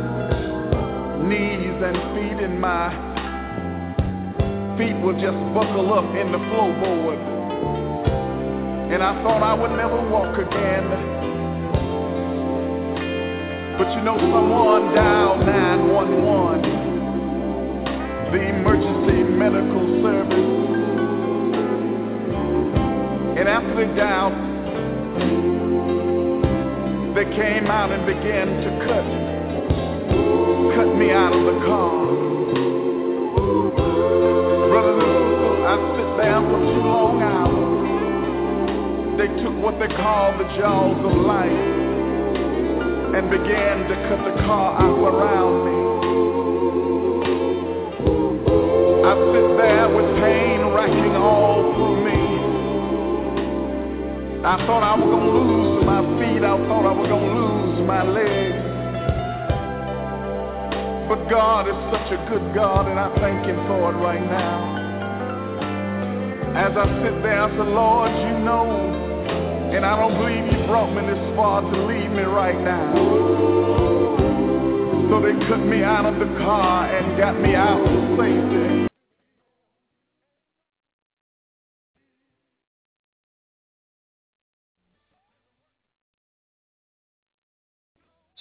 knees and feet, and my feet would just buckle up in the floorboard. And I thought I would never walk again. But you know, someone dialed 911, the emergency medical service. And after they dialed, they came out and began to cut me out of the car. Brothers and sisters, I sit there for 2 long hours. They took what they call the jaws of life and began to cut the car out around me. I sit there with pain racking all through me. I thought I was going to lose my feet. I thought I was going to lose my legs. But God is such a good God, and I thank Him for it right now. As I sit there, I said, Lord, you know, and I don't believe You brought me this far to leave me right now. So they took me out of the car and got me out to safety.